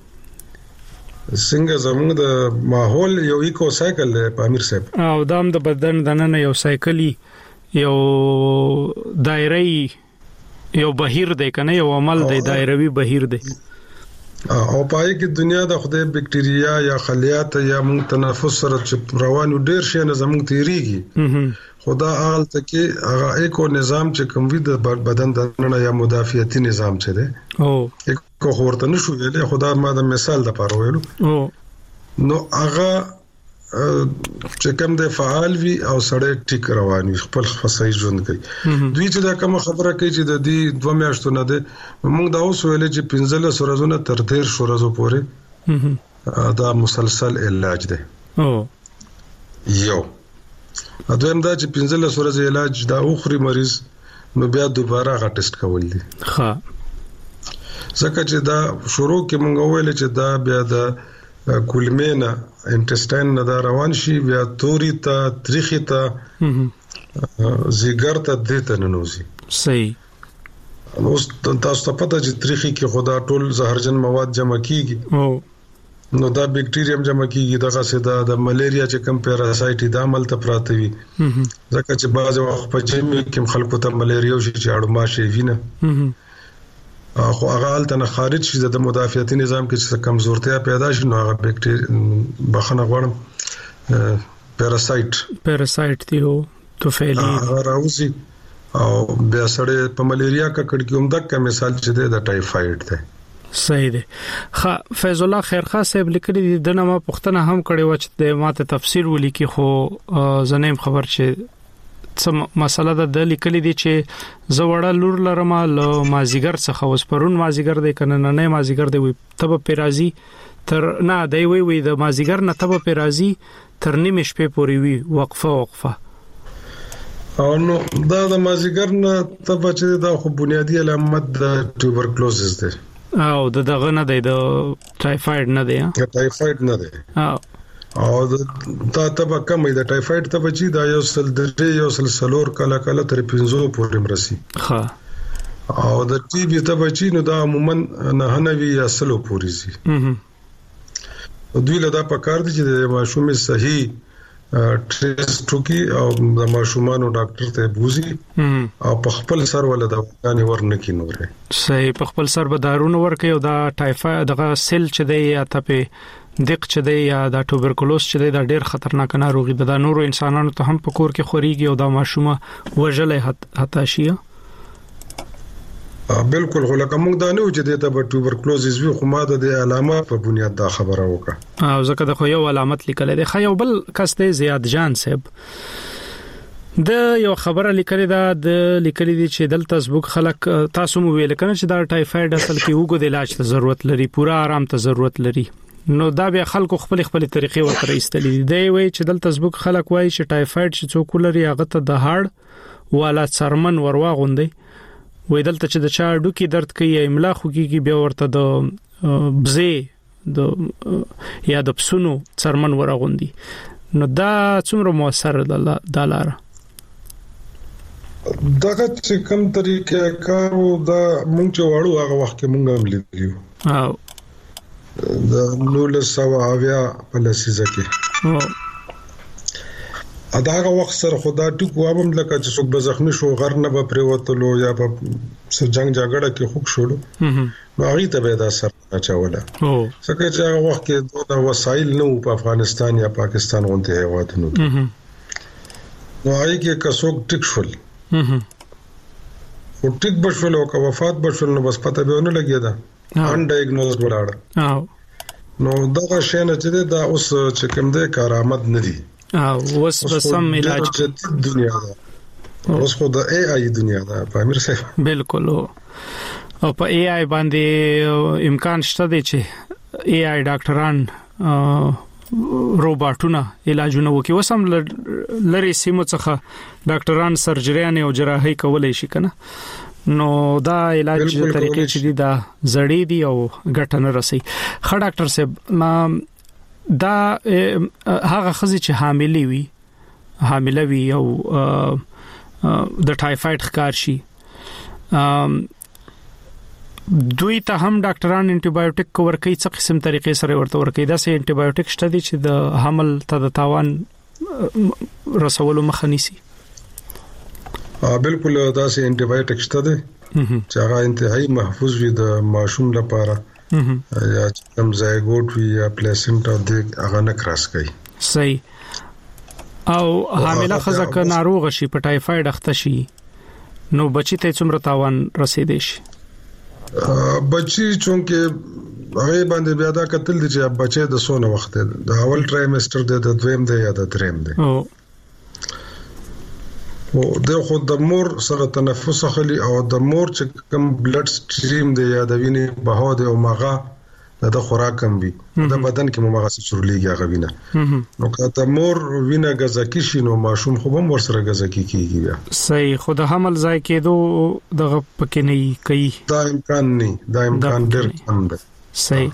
څنګه زموږ د ماحول یو ایکو سایکل دی پامیر صاحب او دام د بدن دنه یو سایکلی یو دایري یو بهیر دی کنه یو عمل دی دایروي بهیر دی او پای کې دنیا د خدای بکټریا یا خلیات یا موږ تنفس سره روانو ډیر شي نه زموږ تیریږي خدا اغل تکي هغه ایکو نظام چې کوم وي د بدن دنه یا مدافعتي نظام چې دی او کو ورته نشو ویلې خدا ما د مثال د پاره ویلو نو هغه چې کوم د فعال وي او سړی ټیک روان وي خپل خصای ژوند کوي دوی چې دا کوم خبره کوي چې د دې 2 میاشتو نه ده موږ دا اوس ویلې چې 15 ورځې تر 13 ورځې پورې دا مسلسل علاج ده یو دویم دا چې 15 ورځې علاج دا اخري مریض نو بیا دوباره غا ټیسټ کول دي ها ځکه چې دا شروع کې مونږ ویل چې دا بیا د کولمینا انټسټاین نه دا روان شي بیا توري ته تریخي ته زیګر ته دته ننوزي صحیح نو تاسو ته پته چې تریخي کې خدا ټول زهرجن مواد جمع کیږي نو دا بیکټیریم جمع کیږي دغه سدا د ملیریا چې کم پیراسایټ د عمل ته پراته وي ځکه چې بعض وخت په جمی کې خلکو ته ملیریا شي چې اړو ماشي وینه خو هغه حالت نه خارج شي د مدافعتي نظام کې چې کمزورتیا پیدا شي نو هغه بیکټیریا بخنه غوړم پیراسایټ دی او توفیلی راوزی او بیا سره په ملیریا کا کډ کې عمدک مثال چې د ټایفاید ده صحیح دی فیض الله خیرخوا صاحب لیکلي دي د نامه پښتنه هم کړي و چې د ماته تفسیر ولیکي خو زنیم خبر چې څه مسله د لیکلي دي چې زوړه لور لرمه له مازیګر څخه اوس پرون مازیګر دی کنه نه مازیګر دی وي تب پیرازي تر نه دی وي د مازیګر نه تب پیرازي تر نیمه شپې پورې وي وقفه او نو دا د مازیګر نه تب چې دا خو بنیادی علامت د ټوبرکلوزس دی او دغه نه دی د ټایفاید نه دی ټایفاید نه دی او دا تبه کم د ټایفاید تبه چې دا یو سل درې یو سل سلور کله تر 15 پورې مرسي ها او د ټي بي تبه چې نو دا عموما نه نوي یا سلو پورې سي دوی له دا پکار دي چې د ماشومې صحیح ټیسټ وکي او د ماشومانو ډاکټر ته بوزي او په خپل سر ول دواګانې ورنکې نورې صحیح په خپل سر به دارونه ورکي او دا ټایفاید دغه سیل چې دی یا ته دق چې دی یا دا ټوبرکلوز چې دی دا ډیر خطرناک ناروغي ده د نورو انسانانو ته هم په کور کې خوريږي او دا ماشومه وژلې حتی شي بالکل خو لکه موږ دا نه و چې د ټوبرکلوزز وی خو ماده د علامات په بنیاد دا خبره وکړه او ځکه د خو یو علامت لیکل دي خو یو بل کس دی زیاد جان صاحب د یو خبره لیکل دا د لیکل دي چې دلته زبوک خلک تاسو مو ویل کنه چې دا ټایفاید اصل کې وګو د علاج ته ضرورت لري پورا آرام ته ضرورت لري نو دا به خلکو خپل طریقې ورته ایستلې دی وی چې دلته زبوک خلک وایي چې ټایفاید چې څوک لري هغه ته د هاړ والا څرمن ورواغوندي وې دلته چې د چا ډوکی درد کوي یا املا خوږي بیا ورته د بزې د یا د پسونو څرمن ورغوندي نو دا څومره موثر ده لاره دغه چې کوم طریقې کارو دا مونږ چې واړو هغه وخت کې مونږ هم لیدلو او د نول سواویا په لسیزه کې اداغه وخت سره خدا ټکو هم لکه چې څوک بزخمی شو غر نه به پریوتلو یا په جنگ جګړه کې خوب شولو نو هغه ته به دا سر اچوله څنګه چې هغه وخت کې دا وسایل نه په افغانستان یا پاکستان غونډه هیوادونو نو هغه کې کڅوک ټیک شول او ټیک بشول او وفات بشول نو بس پته به نه لګیدا ان ډایګنوزډ ولاړ نو دا شنه چې دا اوس چې کوم د کارآمد نه دي اوس بسم علاج دنیا ده اوس خو د اي اي دنیا ده په امیر صاحب بالکل او په اي اي باندې امکان شته دی چې اي اي ډاکټران روباټونه علاجونه وکي وسم لری سیمو څخه ډاکټران سرجریان او جراحي کولای شي کنه نو دا علاج د طریقې چې دی دا زړې دی او ګټه نه رسي خا ډاکټر صاحب دا هغه خزي چې حامله وي او د ټایفاید ښکار شي دوی ته هم ډاکټران انټي بایوټیک ورکوي څه قسم طریقې سره ورته ورکوي دا سه انټي بایوټیک شته دي چې د حمل ته د تاوان رسولو مخه نیسي بالکل دا سه انټي بایوټیک شته دي چې هغه انتهایی محفوظ وي د ماشوم لپاره یا کوم زایګوټ وی یا پلیسنټا د هغه نه کراس کوي صحیح او حامله خزه ک ناروغ شي په ټایفاید اخته شي نو بچی ته څومره تاوان رسیدي شي بچی چونکه هغه باندې بیا دا قتل دي چې بچی د سونه وخت د اول ټرایمستر د دویم دی یا د دریم دی او د خو د مور سره تنفس خلی او د مور چې کوم بلډ سټریم دی یا د وینې بهاو دی او ماغه دا خوراک کم وي دا بدن کې مغه سورليږي هغه وینه نو کته مور وینه غزکی شي نو ماشوم خو هم ورسره غزکی کیږي بیا صحیح خود حمل ځای کېدو دغه پکې نه کوي دا امکان ډېر کم دی صحیح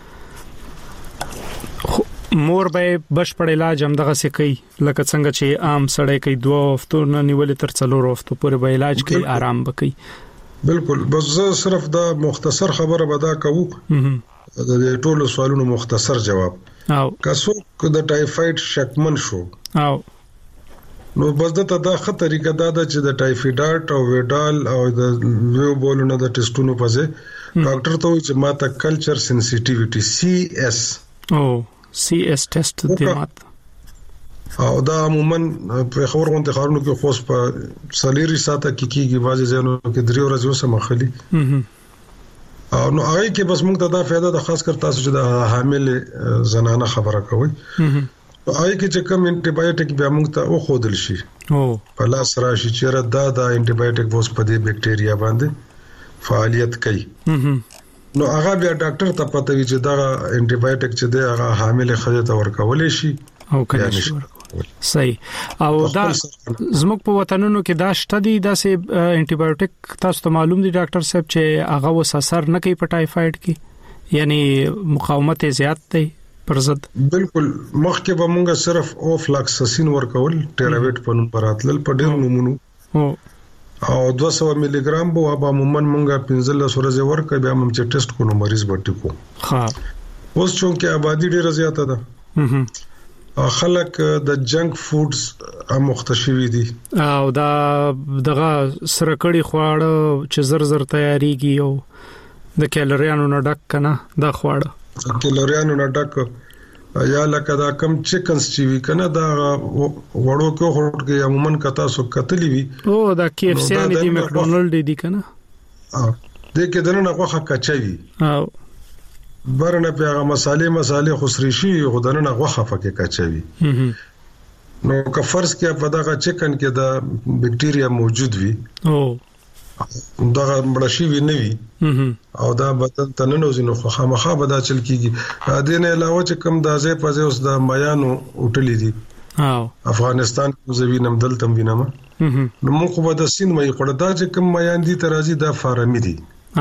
مور به بشپړ علاج هم دغه څه کوي لکه څنګه چې عام سړی کوي 2 هفتو نه نیولې تر 4 هفتو پورې به علاج کوي آرام وکړي بالکل بس صرف دا مختصر خبره بدا کوو د ټولو سوالونو مختصر جواب او کاسو د ټایفاید شکمن شو او نو بس دا خطر طریقه دا چې د ټایفیډاټ او ویډال او د ویو بولونو د ټیسټونو په ځای ډاکټر ته وایي چې ماته کلچر سنسټیویټي CS او CS ټیسټ دی ماته او دا عموما په خبر غونډه خارونو کې خوښ په سلیری ساته کیږي واځي ځنو کې 3 ورځې وسه مخالي او نو هغه کې بس موږ ته دا فائدہ د خاص کر تاسو چې د حامل زنانه خبره کوي هغه کې چې کوم انټي بایوټیک بیا موږ ته او خودل شي او په لاس راشي چې دا انټي بایوټیک ووس په دې بکټیریا باندې فعالیت کوي نو هغه بیا ډاکټر ته پته وی چې دا انټي بایوټیک چې د هغه حامل خځه ته ورکول شي او کله شي صحیح او دا زموږ په وطنونو کې دا شته دي د انټي بایوټیک تاسو ته معلوم دي ډاکټر صاحب چې هغه وس اثر نه کوي په ټایفاید کې یعنی مقاومت زیات دی پر ضد بالکل مخکې به مونږه صرف اوفلاکساسین ورکول ټیراویټ په نوم پراتل په ډیر نمونو او 200 ملي ګرام به عموما مونږه 15 ورځې ورکړ بیا موږ چې ټیسټ کوو مریض بټی کو ها اوس چې آبادی ډیره زیاته ده خلک د جنک فودز مختشوي دي او دا دغه سرکړی خواړه چې زر تیاریږي او د کیلریانو نه ډک کنه دا خواړه کیلریانو نه ډک یا لکه دا کم چیکنز چې وی کنه دا وړو کې هوټ کې عموما کتا سو کتلی وی او دا KFC دي مکډونالډ دي کنه دې کې دنه غوخه کچوي او برنه په هغه مسالې خسري شي غدنه غوخه فکه کچوي نو که فرض کې په دغه چکن کې دا بکټیریا موجود وي او دا مړشي وی نه وي او دا بدن تننو زینو خامخا بدا چل کیږي دا نه علاوه چې کم دازې پځه اوس د میانو اوټلې دي او افغانستان کې زوینم دلته وینم نو موږ په د سین مې خړه دا چې کم میان دي ترازی دا فارمی دي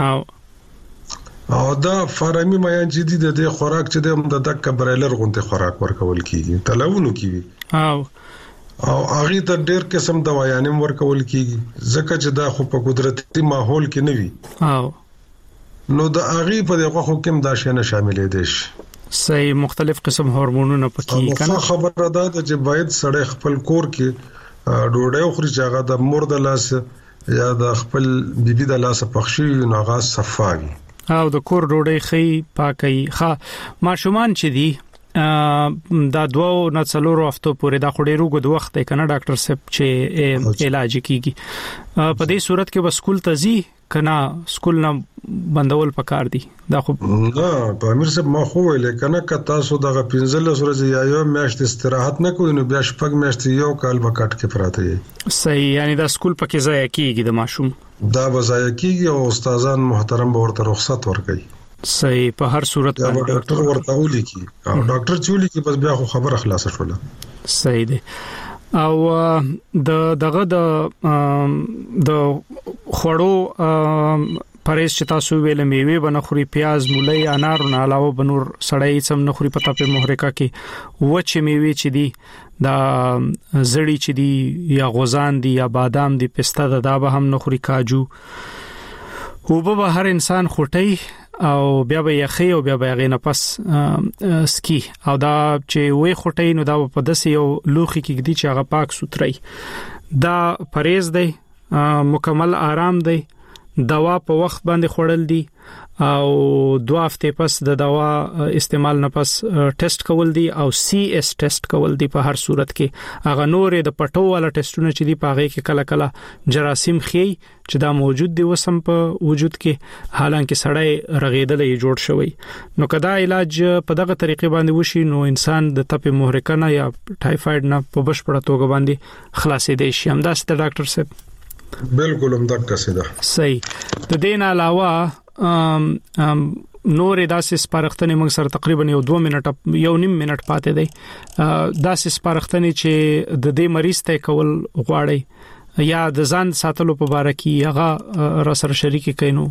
او دا فارمی میان چې دي د خوراک چې د دک برایلر غونته خوراک ورکول کیږي تلوونو کیږي او هغه ته ډېر قسم دوايانې ورکول کیږي ځکه چې دا خو په قدرتي ماحول کې نه وي او نو د هغه په دغه حکم دا شنه شاملې دي صحیح مختلف قسم هورمونونه پکې کنه خبره ده چې باید سړی خپل کور کې ډوډۍ خوري چې هغه د مور د لاس یا د خپل بیبي د لاس پخشي نو هغه صفاوي او د کور ډوډۍ خې پاکي ښه ماشومان چې دي دا 2 نه 4 هفتو پورې دا خوري روغ د وخت کنه ډاکټر صاحب چې علاج کیږي په دې صورت کې به سکول ته ځي کنه سکول نه بندول پکار دي دا خو نه په امیر صاحب ما خو ویل کنه ک تاسو دغه 15 ورځې یا یو میاشت استراحت نه کوئ نو بیا شپږ میاشتې یو کال وکټ کې پراته یي صحیح یعنی دا سکول پکې ځای کیږي د ماشوم دا ځای کیږي او استادان محترم به ورته رخصت ورکړي صحیح په هر صورت باندې ډاکټر ورته ولي کی او ډاکټر چولي کی بس بیا خو خبره خلاصه شوله صحیح دی او دغه د خړو پرېز چې تاسو ویل میوه بنخوري پیاز مولای انار نه علاوه بنور سړی سم نخوري پتا په محرکه کې وچه میوه چې دی دا زړی چې دی یا غوزان دی یا بادام دی پسته دا به هم نخوري کاجو او به هر انسان خوټي او بیا به یخي او بیا به غینه پس سکی او دا چې وې خوټي نو دا په دسه یو لوخي کې دی چې هغه پاک سوتري دا پرېز دی مکمل آرام دی دوا په وخت باندې خوړل دي او 2 هفته پس د دوا استعمال نه پس ټیسټ کول دي او CS ټیسټ کول دي په هر صورت کې هغه نورې د پټو والا ټیسټونه چې دي پاغه کې کله کله جراثیم خي چې دا موجود دي وسم په وجود کې حالانکه سړی رغیدلې جوړ شوی نو کدا علاج په دغه طریقې باندې وشي نو انسان د تپې محرکه نه یا ټایفاید نه په بشپړه توګه باندې خلاصې دي شي همداس د ډاکټر صاحب بالکل هم دغه څه ده صحیح د دین علاوه نور داسې سپارښتنې موږ سره تقریبا 2 منټه 1.5 منټ پاتې دی داسې سپارښتنې چې د دې مریض ته کول غواړي یا د ځان ساتلو په اړه کې هغه را سره شریک کینو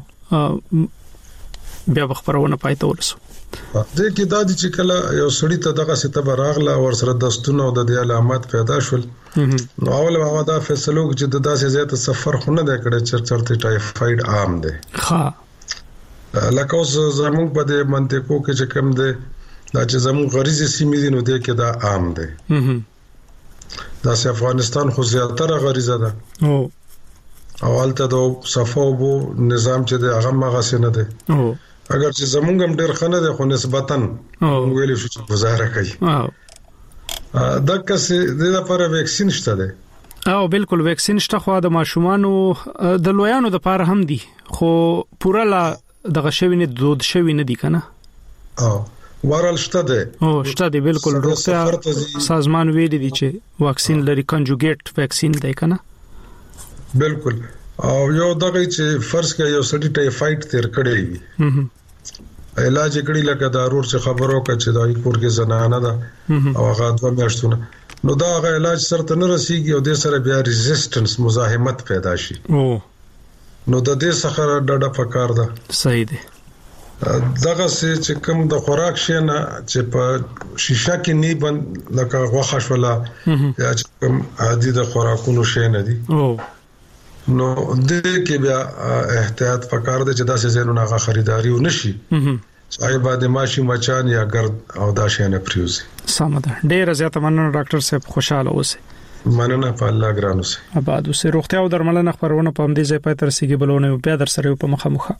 بیا خبرونه پاتې ورسو د کې د چې کله یو سړی ته دغه ستبه راغله ور سره دستونه او د دې علامات پیدا شول نو اول هغه دا فیصله وکړه چې د داسې زیات سفر خونه د کړه چرته ټایفاید عام دی ها لکه اوس زموږ په دې منطقو کې چې کوم دی دا چې زموږ غریزي سیمې دي نو د کې دا عام دی دا سه افغانستان خو زیاتره غریزه ده او حالت د صفوبو نظام چې د هغه مغه نه دی اگر چې زمونږ هم ډېر خنه ده خو نسبتاً ویلې شو چې گزاره کوي دا کسې د لپاره ویکسین شته ده او بالکل ویکسین شته خو د ماشومانو د لویانو د لپاره هم دي خو پوره لا دغه شوی نه دود شوی نه دي کنه ورال شته ده شته دي بالکل روغتیا سازمان ویلي دي چې واکسین لري کنجوګیټ ویکسین دی کنه بالکل او یو دغه چې فرض کړئ یو سړی ټایفاید تیر کړی وي علاج کړي لکه دارور چې خبرو کړي چې دای کور کې زنانه ده او هغه 2 میاشتونه نو دا هغه علاج سره نه رسیږي او د سره بیا ریزिस्टنس مزاحمت پیدا شي نو د دې څخه ډډه پکار ده صحیح دی دغه چې کوم د خوراک شي نه چې په شیشه کې نه بند لکه غوښه شولا یا چې کوم عادي د خوراکونو شي نه دي نو د کې بیا احتیاط پکار دی چې داسې زینو نه خریداري ونشي صاحب د ماشي مچان یا ګرد او دا شي نه پریوزي سمده ډیر زیاته مننه ډاکټر صاحب خوشاله اوسئ مننه په الله ګران اوسئ آباد اوسئ روغتیا او درملنه خبرونه په همدې ځای پاتې رسیدي بلونه بیا در سره په مخه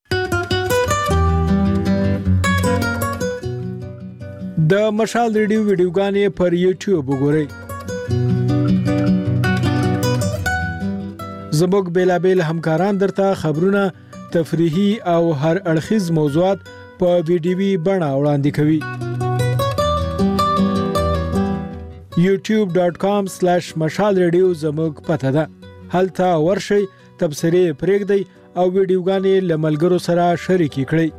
د مشال ریډیو ویډیوګانې پر یوټیوب وګورئ زموږ بیلابل همکاران درته خبرونه تفریحي او هر اړخیز موضوعات په ویډیوي بڼه وړاندې کوي youtube.com/mashalradio زموږ پته ده هلته ورشي تبصرې پرېږدئ او ویډیوګانې لملګرو سره شریک کړئ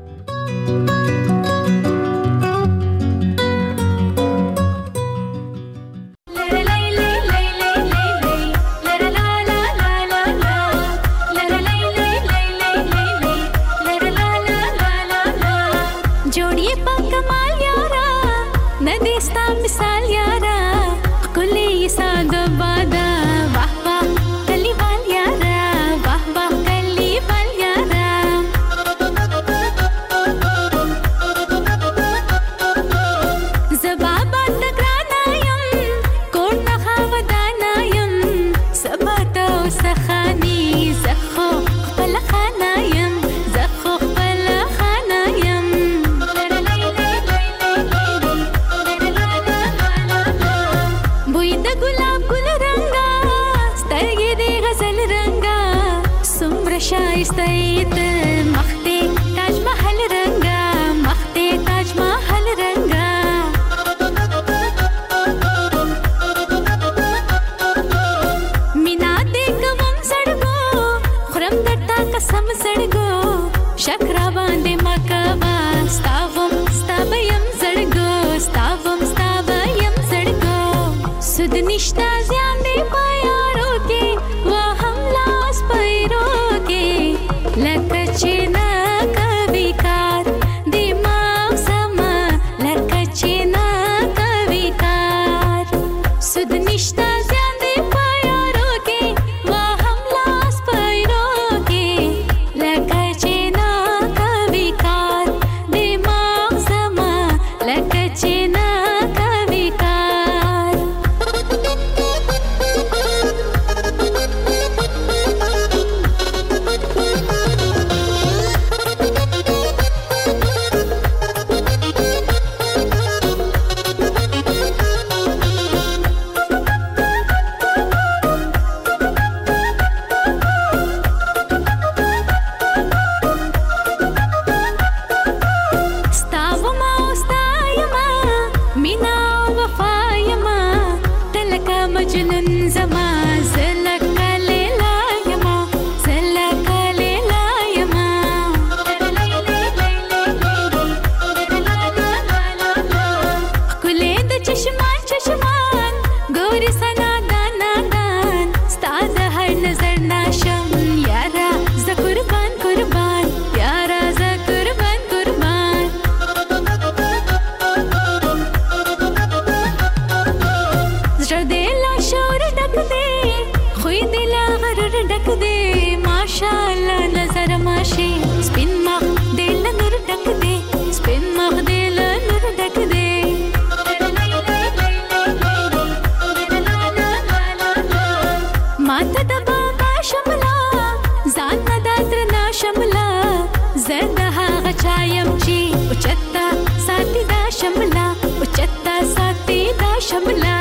بچایم چې اوچتا ساتي دا شملا اوچتا ساتي دا شملا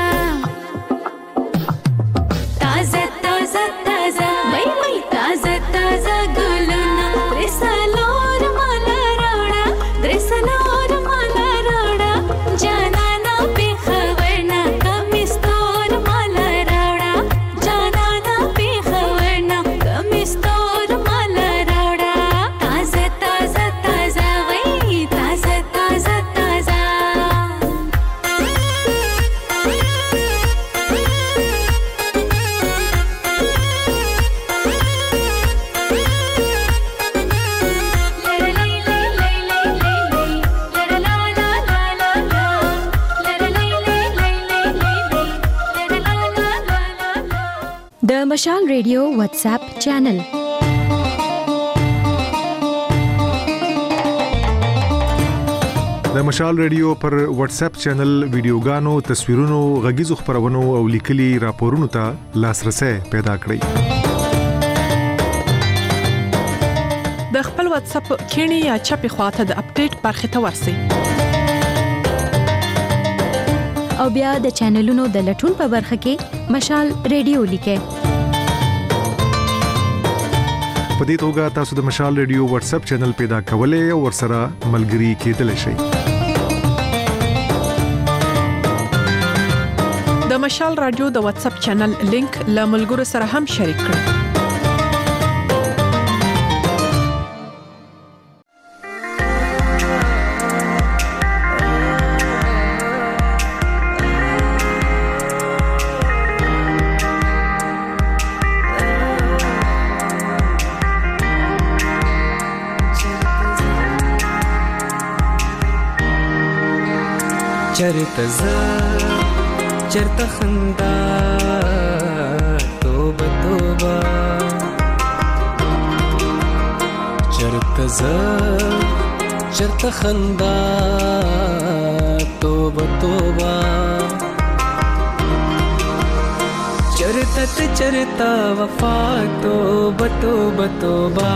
تازه تازه تازه وای وای تازه تازه ګلونه درسلور مالا راوړه درسلور مالا راوړه جانانا په خبرنا کمستور مالا راوړه جانانا په خبرنا کمستور مالا راوړه تازه تازه تازه وای تازه تازه تازه د مشال ریډیو واتس اپ چینل د مشال ریډیو پر واتس اپ چینل ویډیوګانو تصویرونو غږیزو خبرونو او لیکلي راپورونو ته لاسرسي پیدا کړئ د خپل واتس اپ کینی یا چپی خواته د اپډیټ برخه ته ورسئ او بیا د چینلونو د لټون په برخه کې مشال ریډیو لیکه په دې توګه تاسو د مشال ریډیو واتس اپ چینل پیدا کولای او ورسره ملګري کېدلی شئ د مشال رادیو د واتس اپ چینل لینک له ملګرو سره هم شریک کړئ چرته خندا توبه توبه چرته خندا توبه توبه چرته وفا توبه توبه توبه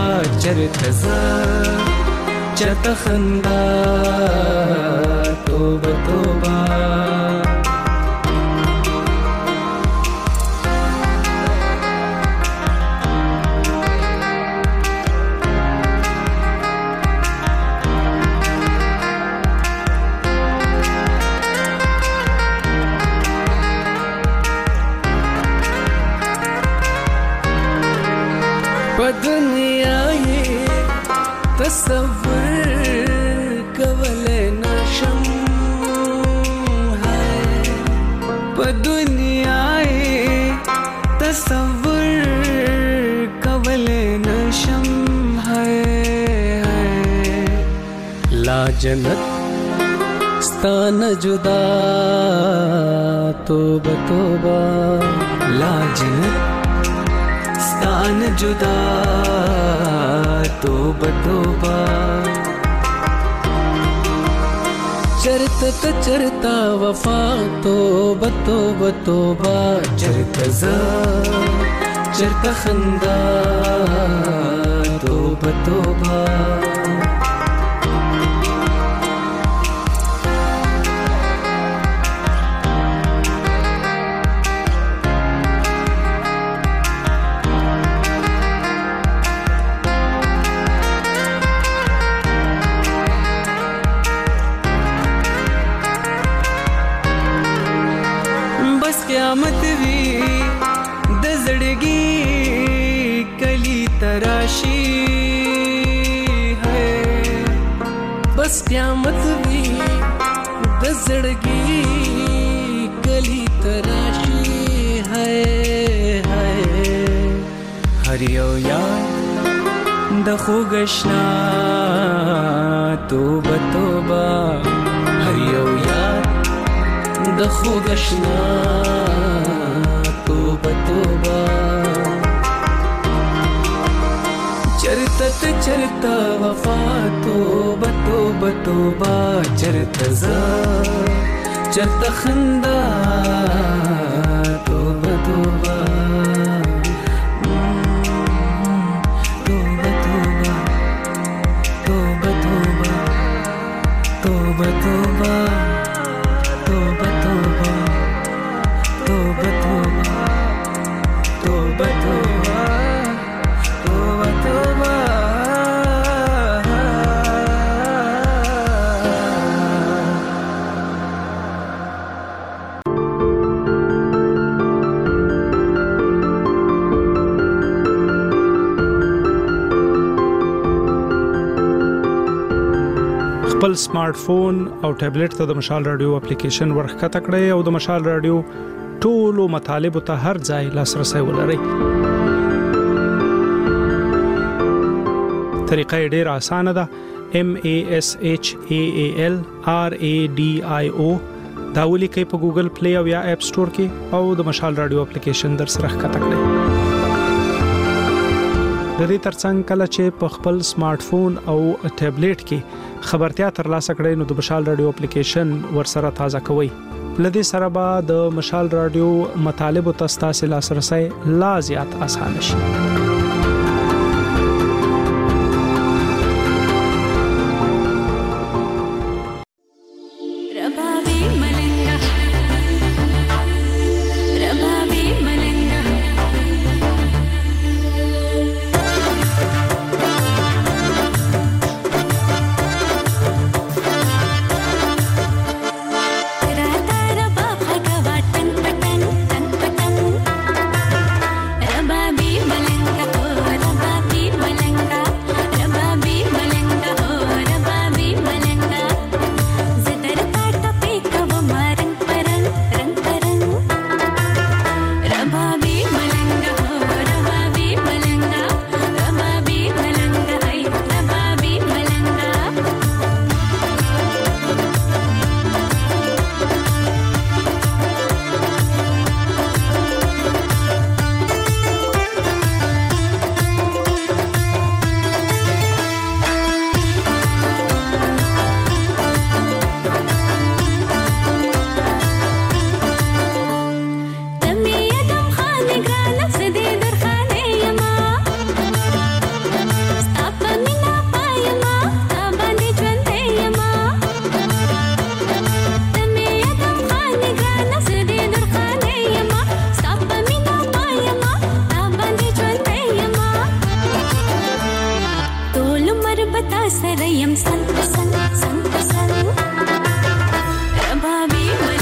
چرته خندا توبه توبه په دنیا یې تصور کولای نشم په دنیا یې تصور کولای نشم لا جنت ستان جدا توبه توبه لا جنت ستان جدا توبه توبه چرتا وفا توبه توبه توبه چرتا خندا توبه توبه قیامت وی د زړګي کلی تراشی ہے بس قیامت وی د زړګي کلی تراشی ہے هر یو یاد د خوګشنا توبه توبه هر یو یاد د خوګشنا توبه توبه چرتا وفا توبه توبه توبه چرتا خندا توبه توبه توبه توبه توبه توبه خپل سمارټ فون او ټابلیټ ته د مشال رادیو اپلیکیشن ورخته کړئ او د مشال رادیو ټولو مطالب ته هر ځای لاسرسي ولرئ. طریقه ډېره اسانه ده. MASHAALRADIO دا ولیکئ په ګوګل پلی او یا اپ سٹور کې او د مشال رادیو اپلیکیشن در سره ښکته کړئ. د دې ترڅنګ کله چې په خپل سمارټ فون او ټابلیټ کې خبرتیا ترلاسه کړئ نو د مشال رادیو اپلیکیشن ورسره تازه کوئ. لدې سره به د مشال رادیو مطالب او تاسو لاسرسي لا زیات اسانه شي. Sarayam san san san san Rabbi